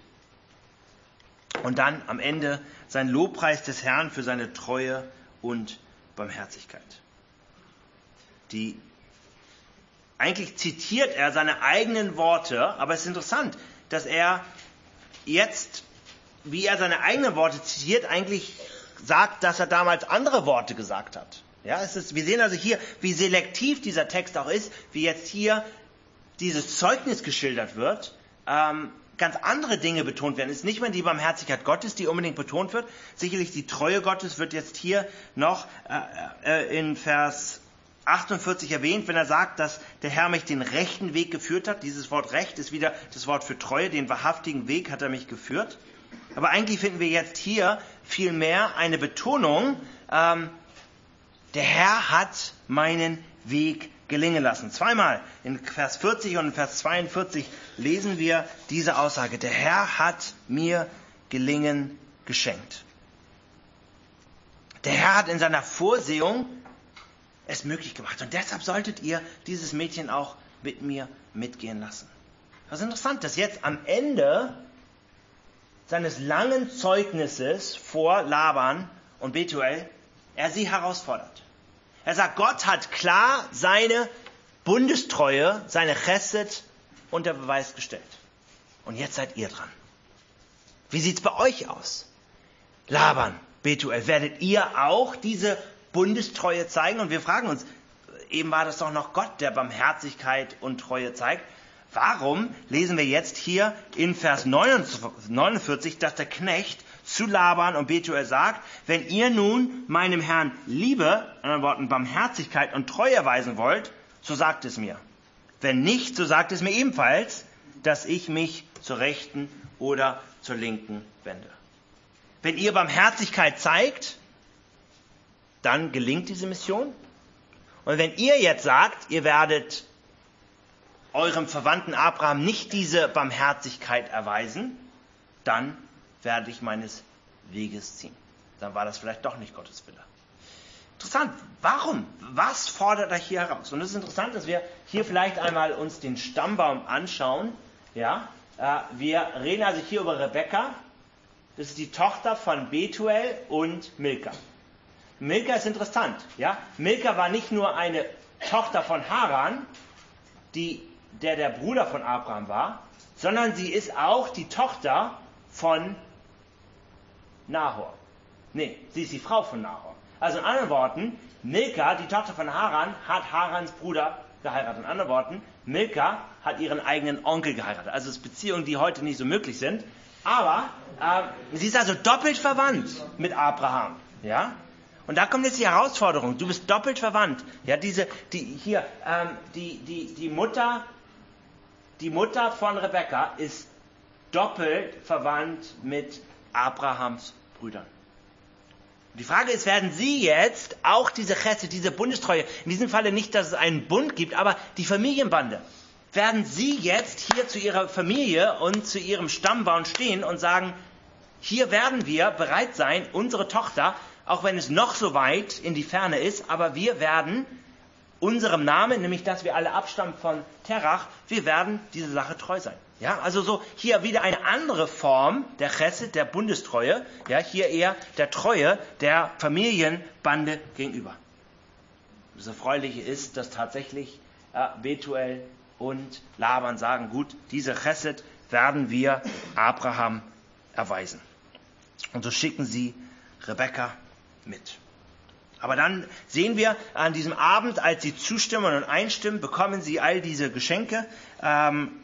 Und dann am Ende sein Lobpreis des Herrn für seine Treue und Barmherzigkeit. Die Eigentlich zitiert er seine eigenen Worte, aber es ist interessant, dass er jetzt, wie er seine eigenen Worte zitiert, eigentlich sagt, dass er damals andere Worte gesagt hat. Ja, es ist, wir sehen also hier, wie selektiv dieser Text auch ist, wie jetzt hier dieses Zeugnis geschildert wird, ähm, ganz andere Dinge betont werden. Es ist nicht mehr die Barmherzigkeit Gottes, die unbedingt betont wird. Sicherlich die Treue Gottes wird jetzt hier noch äh, äh, in Vers achtundvierzig erwähnt, wenn er sagt, dass der Herr mich den rechten Weg geführt hat. Dieses Wort Recht ist wieder das Wort für Treue, den wahrhaftigen Weg hat er mich geführt. Aber eigentlich finden wir jetzt hier vielmehr eine Betonung, ähm, der Herr hat meinen Weg gelingen lassen. Zweimal in Vers vierzig und in Vers zweiundvierzig lesen wir diese Aussage. Der Herr hat mir Gelingen geschenkt. Der Herr hat in seiner Vorsehung es möglich gemacht. Und deshalb solltet ihr dieses Mädchen auch mit mir mitgehen lassen. Das ist interessant, dass jetzt am Ende seines langen Zeugnisses vor Laban und Betuel er sie herausfordert. Er sagt, Gott hat klar seine Bundestreue, seine Chesed unter Beweis gestellt. Und jetzt seid ihr dran. Wie sieht's bei euch aus? Laban, Betuel, werdet ihr auch diese Bundestreue zeigen? Und wir fragen uns, eben war das doch noch Gott, der Barmherzigkeit und Treue zeigt. warum lesen wir jetzt hier in Vers neunundvierzig, dass der Knecht zu Laban und Bethuel sagt, wenn ihr nun meinem Herrn Liebe, in anderen Worten Barmherzigkeit und Treue erweisen wollt, so sagt es mir. Wenn nicht, so sagt es mir ebenfalls, dass ich mich zur Rechten oder zur Linken wende. Wenn ihr Barmherzigkeit zeigt, dann gelingt diese Mission. Und wenn ihr jetzt sagt, ihr werdet eurem Verwandten Abraham nicht diese Barmherzigkeit erweisen, dann werde ich meines Weges ziehen. Dann war das vielleicht doch nicht Gottes Wille. Interessant. Warum? Was fordert er hier heraus? Und es ist interessant, dass wir hier vielleicht einmal uns den Stammbaum anschauen. Ja, äh, wir reden also hier über Rebekka. Das ist die Tochter von Bethuel und Milka. Milka ist interessant. Ja? Milka war nicht nur eine Tochter von Haran, die, der der Bruder von Abraham war, sondern sie ist auch die Tochter von Nahor. Nee, sie ist die Frau von Nahor. Also in anderen Worten, Milka, die Tochter von Haran, hat Harans Bruder geheiratet. In anderen Worten, Milka hat ihren eigenen Onkel geheiratet. Also es sind Beziehungen, die heute nicht so möglich sind. Aber äh, sie ist also doppelt verwandt mit Abraham. Ja? Und da kommt jetzt die Herausforderung. Du bist doppelt verwandt. Ja, diese, die, hier, ähm, die, die, die Mutter, die Mutter von Rebekka ist doppelt verwandt mit Abrahams Brüdern. Die Frage ist, werden Sie jetzt auch diese Chesed, diese Bundestreue, in diesem Falle nicht, dass es einen Bund gibt, aber die Familienbande, werden Sie jetzt hier zu Ihrer Familie und zu Ihrem Stammbaum stehen und sagen, hier werden wir bereit sein, unsere Tochter, auch wenn es noch so weit in die Ferne ist, aber wir werden unserem Namen, nämlich dass wir alle abstammen von Terach, wir werden diese Sache treu sein. Ja, also so hier wieder eine andere Form der Chesed, der Bundestreue, ja, hier eher der Treue der Familienbande gegenüber. Das Erfreuliche ist, dass tatsächlich äh, Bethuel und Laban sagen, gut, diese Chesed werden wir Abraham erweisen. Und so schicken sie Rebekka mit. Aber dann sehen wir an diesem Abend, als sie zustimmen und einstimmen, bekommen sie all diese Geschenke. Ähm,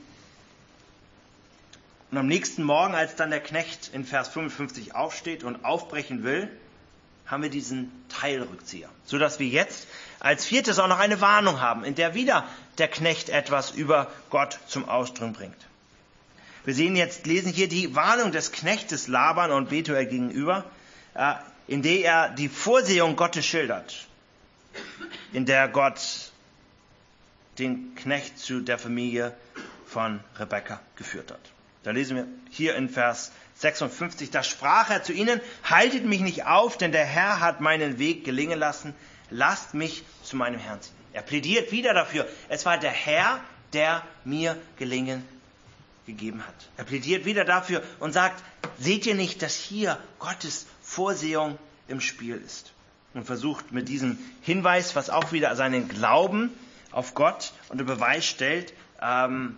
und am nächsten Morgen, als dann der Knecht in Vers fünfundfünfzig aufsteht und aufbrechen will, haben wir diesen Teilrückzieher. Sodass wir jetzt als viertes auch noch eine Warnung haben, in der wieder der Knecht etwas über Gott zum Ausdruck bringt. Wir sehen jetzt, lesen hier die Warnung des Knechtes Laban und Bethuel gegenüber, äh, in der er die Vorsehung Gottes schildert, in der Gott den Knecht zu der Familie von Rebekka geführt hat. Da lesen wir hier in Vers sechsundfünfzig, da sprach er zu ihnen, haltet mich nicht auf, denn der Herr hat meinen Weg gelingen lassen, lasst mich zu meinem Herrn ziehen. Er plädiert wieder dafür, es war der Herr, der mir Gelingen gegeben hat. Er plädiert wieder dafür und sagt, seht ihr nicht, dass hier Gottes Vorsehung im Spiel ist? Und versucht mit diesem Hinweis, was auch wieder seinen Glauben auf Gott unter Beweis stellt, ähm,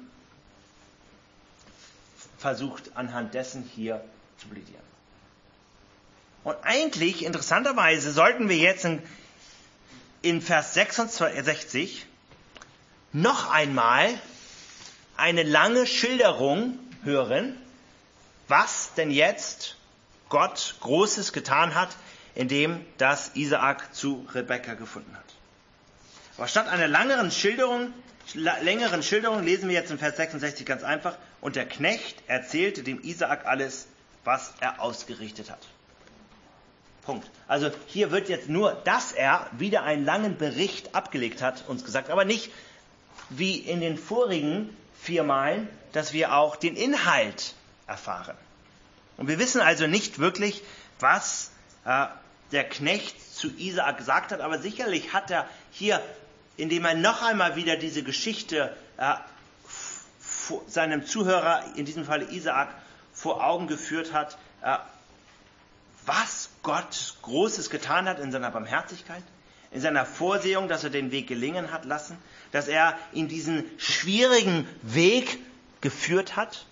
versucht anhand dessen hier zu plädieren. Und eigentlich, interessanterweise, sollten wir jetzt in, in Vers sechsundsechzig noch einmal eine lange Schilderung hören, was denn jetzt Gott Großes getan hat, indem das Isaak zu Rebekka gefunden hat. Aber statt einer längeren Schilderung, längeren Schilderung lesen wir jetzt in Vers sechsundsechzig ganz einfach, und der Knecht erzählte dem Isaak alles, was er ausgerichtet hat. Punkt. Also hier wird jetzt nur, dass er wieder einen langen Bericht abgelegt hat, uns gesagt, aber nicht wie in den vorigen vier Malen, dass wir auch den Inhalt erfahren. Und wir wissen also nicht wirklich, was äh, der Knecht zu Isaak gesagt hat, aber sicherlich hat er hier, indem er noch einmal wieder diese Geschichte äh, vor seinem Zuhörer, in diesem Fall Isaak, vor Augen geführt hat, äh, was Gott Großes getan hat in seiner Barmherzigkeit, in seiner Vorsehung, dass er den Weg gelingen hat lassen, dass er ihn diesen schwierigen Weg geführt hat.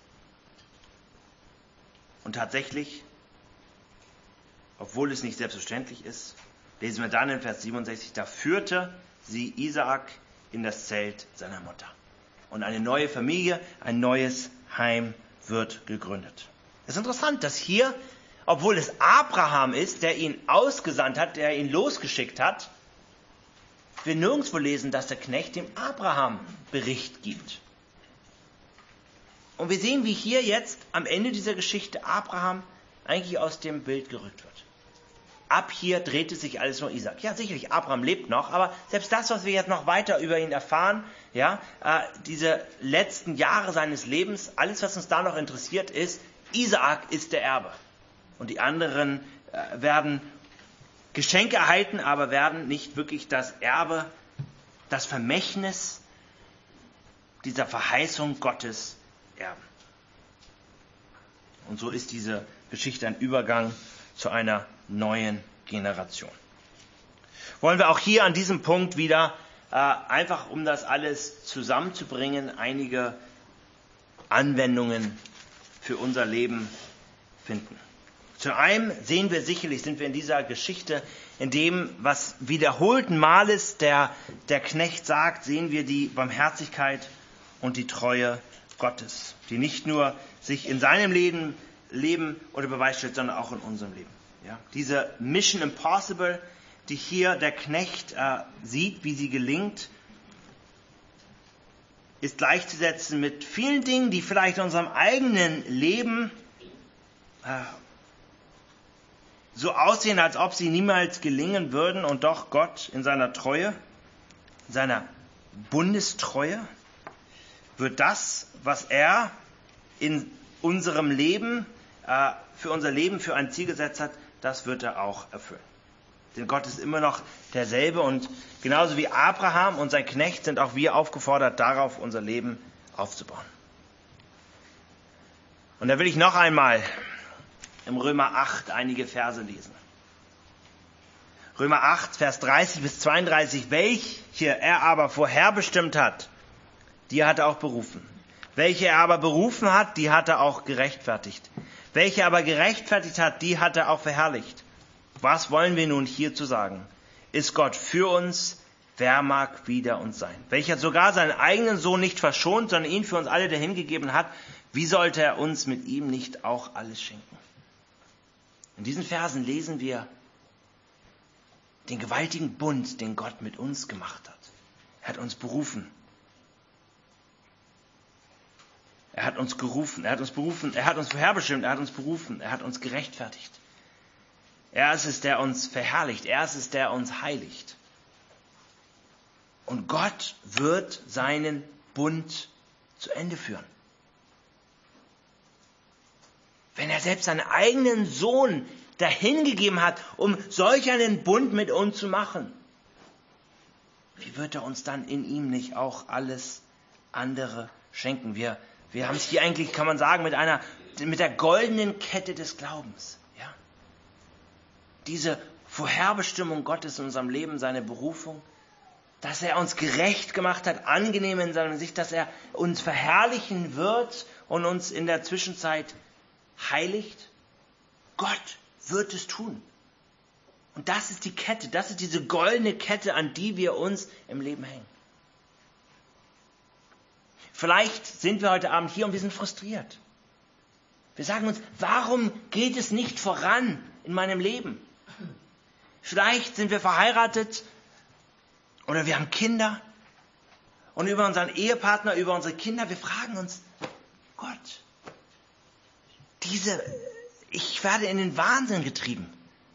Und tatsächlich, obwohl es nicht selbstverständlich ist, lesen wir dann in Vers siebenundsechzig, da führte sie Isaak in das Zelt seiner Mutter. Und eine neue Familie, ein neues Heim wird gegründet. Es ist interessant, dass hier, obwohl es Abraham ist, der ihn ausgesandt hat, der ihn losgeschickt hat, wir nirgendwo lesen, dass der Knecht dem Abraham Bericht gibt. Und wir sehen, wie hier jetzt am Ende dieser Geschichte Abraham eigentlich aus dem Bild gerückt wird. Ab hier drehte sich alles nur Isaac. Ja, sicherlich, Abraham lebt noch, aber selbst das, was wir jetzt noch weiter über ihn erfahren, ja, äh, diese letzten Jahre seines Lebens, alles, was uns da noch interessiert, ist, Isaak ist der Erbe. Und die anderen äh, werden Geschenke erhalten, aber werden nicht wirklich das Erbe, das Vermächtnis dieser Verheißung Gottes erben. Und so ist diese Geschichte ein Übergang zu einer neuen Generation. Wollen wir auch hier an diesem Punkt wieder, äh, einfach um das alles zusammenzubringen, einige Anwendungen für unser Leben finden. Zu einem sehen wir sicherlich, sind wir in dieser Geschichte, in dem, was wiederholten Males der, der Knecht sagt, sehen wir die Barmherzigkeit und die Treue Gottes, die nicht nur sich in seinem Leben, Leben oder Beweis stellt, sondern auch in unserem Leben. Ja, diese Mission Impossible, die hier der Knecht äh, sieht, wie sie gelingt, ist gleichzusetzen mit vielen Dingen, die vielleicht in unserem eigenen Leben äh, so aussehen, als ob sie niemals gelingen würden, und doch Gott in seiner Treue, in seiner Bundestreue, wird das, was er in unserem Leben, äh, für unser Leben für ein Ziel gesetzt hat, das wird er auch erfüllen. Denn Gott ist immer noch derselbe, und genauso wie Abraham und sein Knecht sind auch wir aufgefordert, darauf unser Leben aufzubauen. Und da will ich noch einmal im Römer acht einige Verse lesen. Römer acht, Vers dreißig bis zweiunddreißig. Welche er aber vorherbestimmt hat, die hat er auch berufen. Welche er aber berufen hat, die hat er auch gerechtfertigt. Welche er aber gerechtfertigt hat, die hat er auch verherrlicht. Was wollen wir nun hierzu sagen? Ist Gott für uns? Wer mag wider uns sein? Welcher sogar seinen eigenen Sohn nicht verschont, sondern ihn für uns alle dahingegeben hat, wie sollte er uns mit ihm nicht auch alles schenken? In diesen Versen lesen wir den gewaltigen Bund, den Gott mit uns gemacht hat. Er hat uns berufen. Er hat uns gerufen, er hat uns berufen, er hat uns vorherbestimmt, er hat uns berufen, er hat uns gerechtfertigt. Er ist es, der uns verherrlicht, er ist es, der uns heiligt. Und Gott wird seinen Bund zu Ende führen. Wenn er selbst seinen eigenen Sohn dahingegeben hat, um solch einen Bund mit uns zu machen, wie wird er uns dann in ihm nicht auch alles andere schenken? Wir, wir haben es hier eigentlich, kann man sagen, mit einer, mit der goldenen Kette des Glaubens. Ja? Diese Vorherbestimmung Gottes in unserem Leben, seine Berufung, dass er uns gerecht gemacht hat, angenehm in seiner Sicht, dass er uns verherrlichen wird und uns in der Zwischenzeit heiligt. Gott wird es tun. Und das ist die Kette, das ist diese goldene Kette, an die wir uns im Leben hängen. Vielleicht sind wir heute Abend hier und wir sind frustriert. Wir sagen uns, warum geht es nicht voran in meinem Leben? Vielleicht sind wir verheiratet oder wir haben Kinder und über unseren Ehepartner, über unsere Kinder, wir fragen uns, Gott, diese, ich werde in den Wahnsinn getrieben.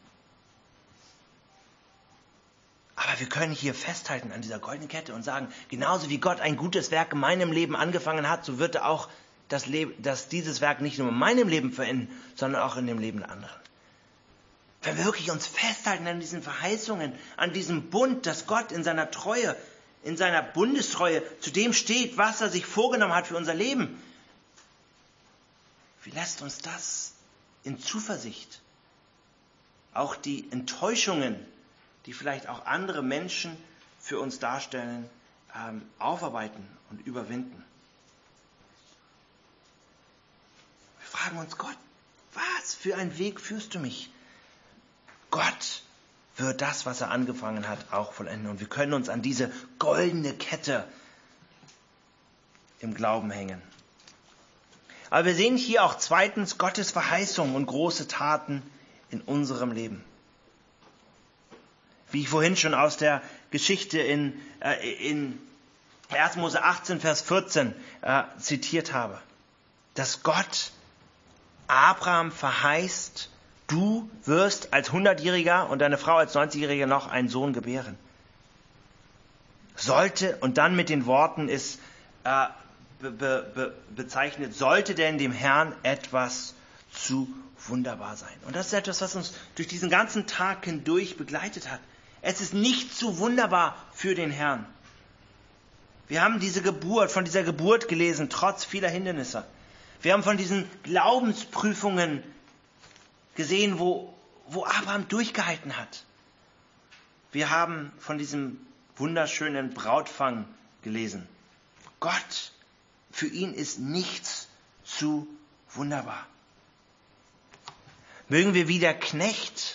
Aber wir können hier festhalten an dieser goldenen Kette und sagen, genauso wie Gott ein gutes Werk in meinem Leben angefangen hat, so wird er auch das Leben, dass dieses Werk nicht nur in meinem Leben verenden, sondern auch in dem Leben der anderen. Wenn wir wirklich uns festhalten an diesen Verheißungen, an diesem Bund, dass Gott in seiner Treue, in seiner Bundestreue zu dem steht, was er sich vorgenommen hat für unser Leben, wie lässt uns das in Zuversicht auch die Enttäuschungen, die vielleicht auch andere Menschen für uns darstellen, ähm, aufarbeiten und überwinden? Wir fragen uns, Gott, was für einen Weg führst du mich? Gott wird das, was er angefangen hat, auch vollenden. Und wir können uns an diese goldene Kette im Glauben hängen. Aber wir sehen hier auch zweitens Gottes Verheißung und große Taten in unserem Leben. Wie ich vorhin schon aus der Geschichte in, äh, in erster Mose achtzehn, Vers vierzehn äh, zitiert habe. Dass Gott Abraham verheißt, du wirst als hundertjähriger und deine Frau als neunzigjährige noch einen Sohn gebären. Sollte, und dann mit den Worten ist äh, be, be, bezeichnet, sollte denn dem Herrn etwas zu wunderbar sein. Und das ist etwas, was uns durch diesen ganzen Tag hindurch begleitet hat. Es ist nicht zu wunderbar für den Herrn. Wir haben diese Geburt, von dieser Geburt gelesen, trotz vieler Hindernisse. Wir haben von diesen Glaubensprüfungen gesehen, wo, wo Abraham durchgehalten hat. Wir haben von diesem wunderschönen Brautfang gelesen. Gott, für ihn ist nichts zu wunderbar. Mögen wir wie der Knecht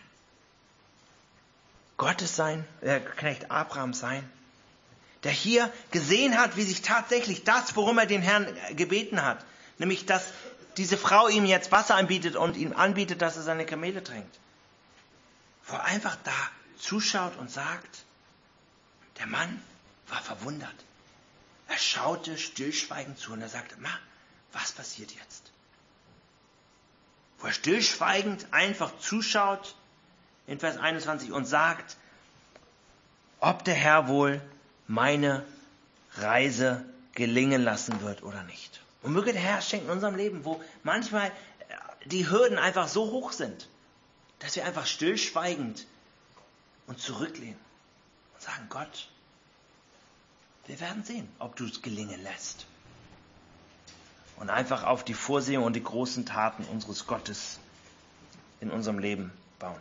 Gottes sein, der Knecht Abraham sein, der hier gesehen hat, wie sich tatsächlich das, worum er den Herrn gebeten hat, nämlich dass diese Frau ihm jetzt Wasser anbietet und ihm anbietet, dass er seine Kamele trinkt, wo er einfach da zuschaut und sagt, der Mann war verwundert. Er schaute stillschweigend zu und er sagte, Ma, was passiert jetzt? Wo er stillschweigend einfach zuschaut, in Vers einundzwanzig, und sagt, ob der Herr wohl meine Reise gelingen lassen wird oder nicht. Und möge der Herr schenken in unserem Leben, wo manchmal die Hürden einfach so hoch sind, dass wir einfach stillschweigend uns zurücklehnen und sagen, Gott, wir werden sehen, ob du es gelingen lässt. Und einfach auf die Vorsehung und die großen Taten unseres Gottes in unserem Leben bauen.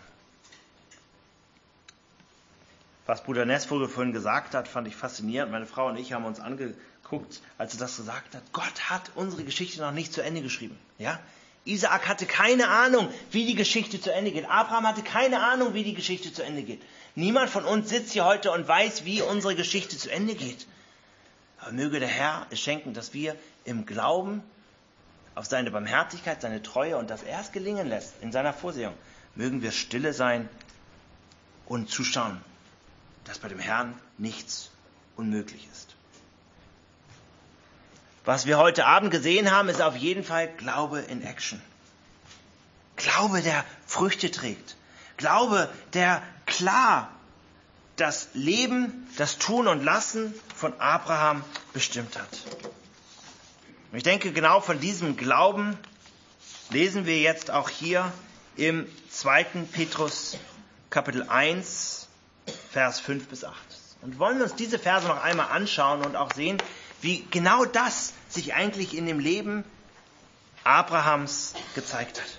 Was Bruder Nessvogel vorhin gesagt hat, fand ich faszinierend. Meine Frau und ich haben uns angeguckt, als er das gesagt hat. Gott hat unsere Geschichte noch nicht zu Ende geschrieben. Ja? Isaak hatte keine Ahnung, wie die Geschichte zu Ende geht. Abraham hatte keine Ahnung, wie die Geschichte zu Ende geht. Niemand von uns sitzt hier heute und weiß, wie unsere Geschichte zu Ende geht. Aber möge der Herr es schenken, dass wir im Glauben auf seine Barmherzigkeit, seine Treue und dass er es gelingen lässt in seiner Vorsehung, mögen wir stille sein und zuschauen, dass bei dem Herrn nichts unmöglich ist. Was wir heute Abend gesehen haben, ist auf jeden Fall Glaube in Action. Glaube, der Früchte trägt. Glaube, der klar das Leben, das Tun und Lassen von Abraham bestimmt hat. Und ich denke, genau von diesem Glauben lesen wir jetzt auch hier im zweiten Petrus Kapitel eins, Vers fünf bis acht. Und wollen wir uns diese Verse noch einmal anschauen und auch sehen, wie genau das sich eigentlich in dem Leben Abrahams gezeigt hat.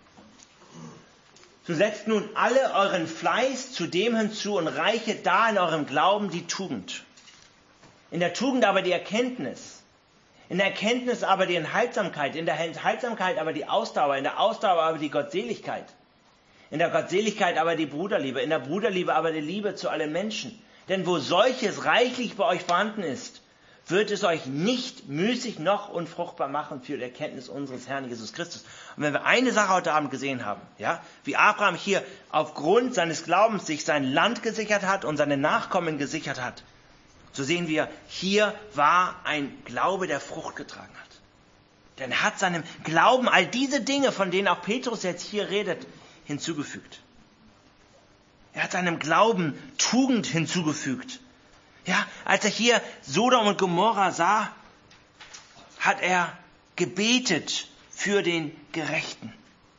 So setzt nun alle euren Fleiß zu dem hinzu und reichet da in eurem Glauben die Tugend. In der Tugend aber die Erkenntnis. In der Erkenntnis aber die Enthaltsamkeit. In der Enthaltsamkeit aber die Ausdauer. In der Ausdauer aber die Gottseligkeit. In der Gottseligkeit aber die Bruderliebe, in der Bruderliebe aber die Liebe zu allen Menschen. Denn wo solches reichlich bei euch vorhanden ist, wird es euch nicht müßig noch unfruchtbar machen für die Erkenntnis unseres Herrn Jesus Christus. Und wenn wir eine Sache heute Abend gesehen haben, ja, wie Abraham hier aufgrund seines Glaubens sich sein Land gesichert hat und seine Nachkommen gesichert hat, so sehen wir, hier war ein Glaube, der Frucht getragen hat. Denn er hat seinem Glauben all diese Dinge, von denen auch Petrus jetzt hier redet, hinzugefügt. Er hat seinem Glauben Tugend hinzugefügt. Ja, als er hier Sodom und Gomorra sah, hat er gebetet für den Gerechten.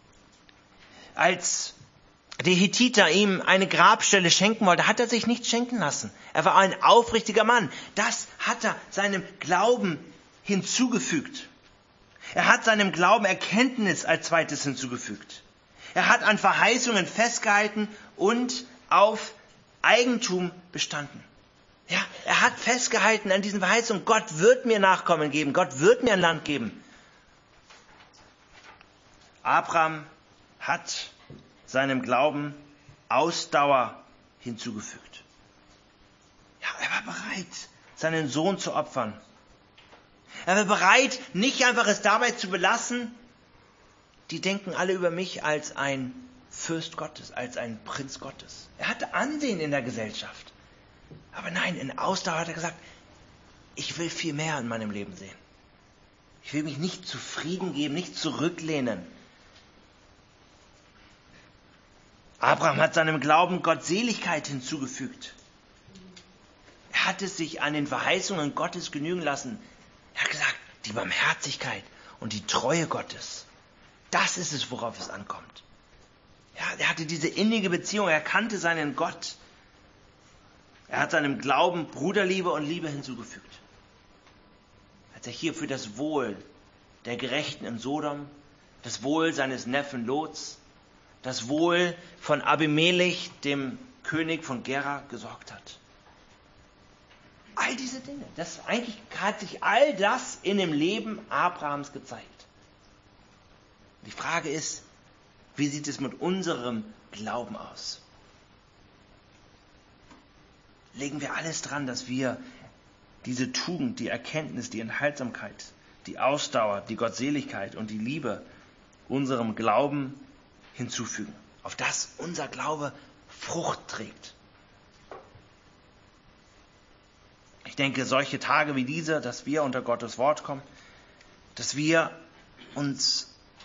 Als die Hethiter ihm eine Grabstelle schenken wollte, hat er sich nicht schenken lassen. Er war ein aufrichtiger Mann. Das hat er seinem Glauben hinzugefügt. Er hat seinem Glauben Erkenntnis als zweites hinzugefügt. Er hat an Verheißungen festgehalten und auf Eigentum bestanden. Ja, er hat festgehalten an diesen Verheißungen. Gott wird mir Nachkommen geben. Gott wird mir ein Land geben. Abraham hat seinem Glauben Ausdauer hinzugefügt. Ja, er war bereit, seinen Sohn zu opfern. Er war bereit, nicht einfach es dabei zu belassen, die denken alle über mich als ein Fürst Gottes, als ein Prinz Gottes. Er hatte Ansehen in der Gesellschaft. Aber nein, in Ausdauer hat er gesagt, ich will viel mehr in meinem Leben sehen. Ich will mich nicht zufrieden geben, nicht zurücklehnen. Abraham hat seinem Glauben Gottseligkeit hinzugefügt. Er hat es sich an den Verheißungen Gottes genügen lassen. Er hat gesagt, die Barmherzigkeit und die Treue Gottes, das ist es, worauf es ankommt. Ja, er hatte diese innige Beziehung, er kannte seinen Gott. Er hat seinem Glauben Bruderliebe und Liebe hinzugefügt. Als er hier für das Wohl der Gerechten in Sodom, das Wohl seines Neffen Lots, das Wohl von Abimelech, dem König von Gerar, gesorgt hat. All diese Dinge, das eigentlich hat sich all das in dem Leben Abrahams gezeigt. Die Frage ist, wie sieht es mit unserem Glauben aus? Legen wir alles dran, dass wir diese Tugend, die Erkenntnis, die Enthaltsamkeit, die Ausdauer, die Gottseligkeit und die Liebe unserem Glauben hinzufügen, auf das unser Glaube Frucht trägt. Ich denke, solche Tage wie diese, dass wir unter Gottes Wort kommen, dass wir uns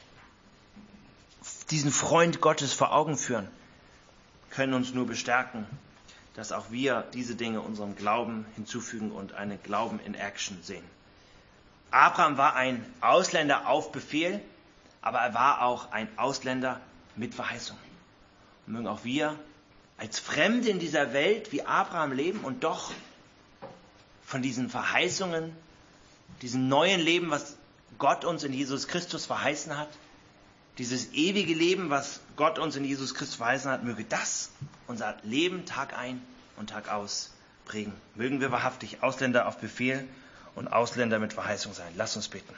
diesen Freund Gottes vor Augen führen, können uns nur bestärken, dass auch wir diese Dinge unserem Glauben hinzufügen und einen Glauben in Action sehen. Abraham war ein Ausländer auf Befehl, aber er war auch ein Ausländer mit Verheißung. Und mögen auch wir als Fremde in dieser Welt wie Abraham leben und doch von diesen Verheißungen, diesem neuen Leben, was Gott uns in Jesus Christus verheißen hat, dieses ewige Leben, was Gott uns in Jesus Christus verheißen hat, möge das unser Leben Tag ein und Tag aus prägen. Mögen wir wahrhaftig Ausländer auf Befehl und Ausländer mit Verheißung sein. Lass uns beten.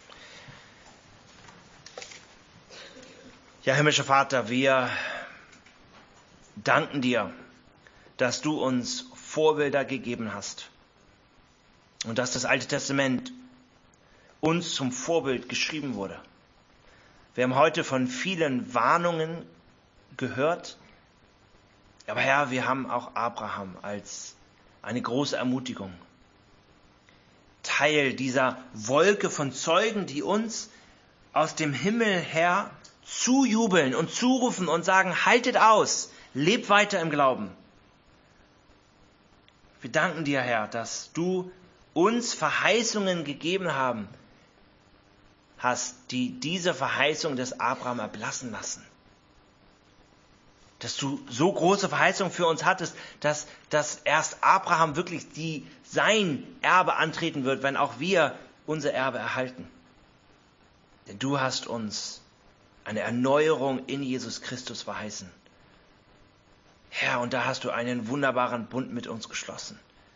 Ja, himmlischer Vater, wir danken dir, dass du uns Vorbilder gegeben hast und dass das Alte Testament uns zum Vorbild geschrieben wurde. Wir haben heute von vielen Warnungen gehört, aber Herr, wir haben auch Abraham als eine große Ermutigung. Teil dieser Wolke von Zeugen, die uns aus dem Himmel her zujubeln und zurufen und sagen, haltet aus, lebt weiter im Glauben. Wir danken dir, Herr, dass du uns Verheißungen gegeben haben, hast, die diese Verheißung des Abraham erblassen lassen. Dass du so große Verheißungen für uns hattest, dass, dass erst Abraham wirklich die, sein Erbe antreten wird, wenn auch wir unser Erbe erhalten. Denn du hast uns eine Erneuerung in Jesus Christus verheißen. Herr, und da hast du einen wunderbaren Bund mit uns geschlossen.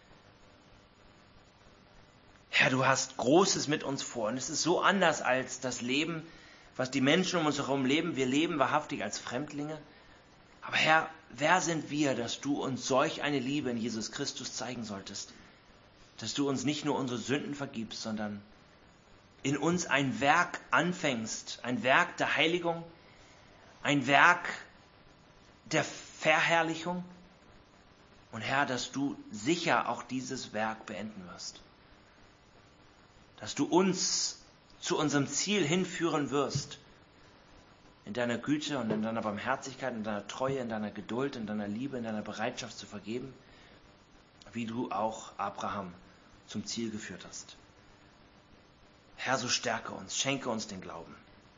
Herr, du hast Großes mit uns vor. Und es ist so anders als das Leben, was die Menschen um uns herum leben. Wir leben wahrhaftig als Fremdlinge. Aber Herr, wer sind wir, dass du uns solch eine Liebe in Jesus Christus zeigen solltest? Dass du uns nicht nur unsere Sünden vergibst, sondern in uns ein Werk anfängst. Ein Werk der Heiligung. Ein Werk der Verherrlichung. Und Herr, dass du sicher auch dieses Werk beenden wirst. Dass du uns zu unserem Ziel hinführen wirst. In deiner Güte und in deiner Barmherzigkeit, in deiner Treue, in deiner Geduld, in deiner Liebe, in deiner Bereitschaft zu vergeben, wie du auch Abraham zum Ziel geführt hast. Herr, so stärke uns, schenke uns den Glauben.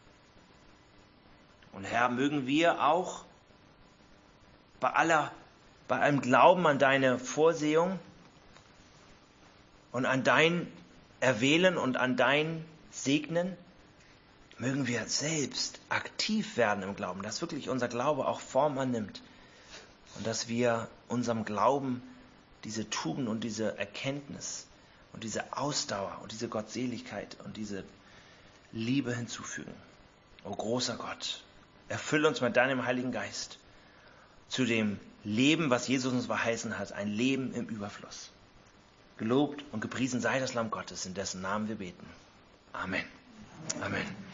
Und Herr, mögen wir auch bei aller, bei allem Glauben an deine Vorsehung und an dein Erwählen und an dein Segnen, mögen wir selbst aktiv werden im Glauben, dass wirklich unser Glaube auch Form annimmt und dass wir unserem Glauben diese Tugend und diese Erkenntnis und diese Ausdauer und diese Gottseligkeit und diese Liebe hinzufügen. O großer Gott, erfülle uns mit deinem Heiligen Geist zu dem Leben, was Jesus uns verheißen hat, ein Leben im Überfluss. Gelobt und gepriesen sei das Lamm Gottes, in dessen Namen wir beten. Amen. Amen.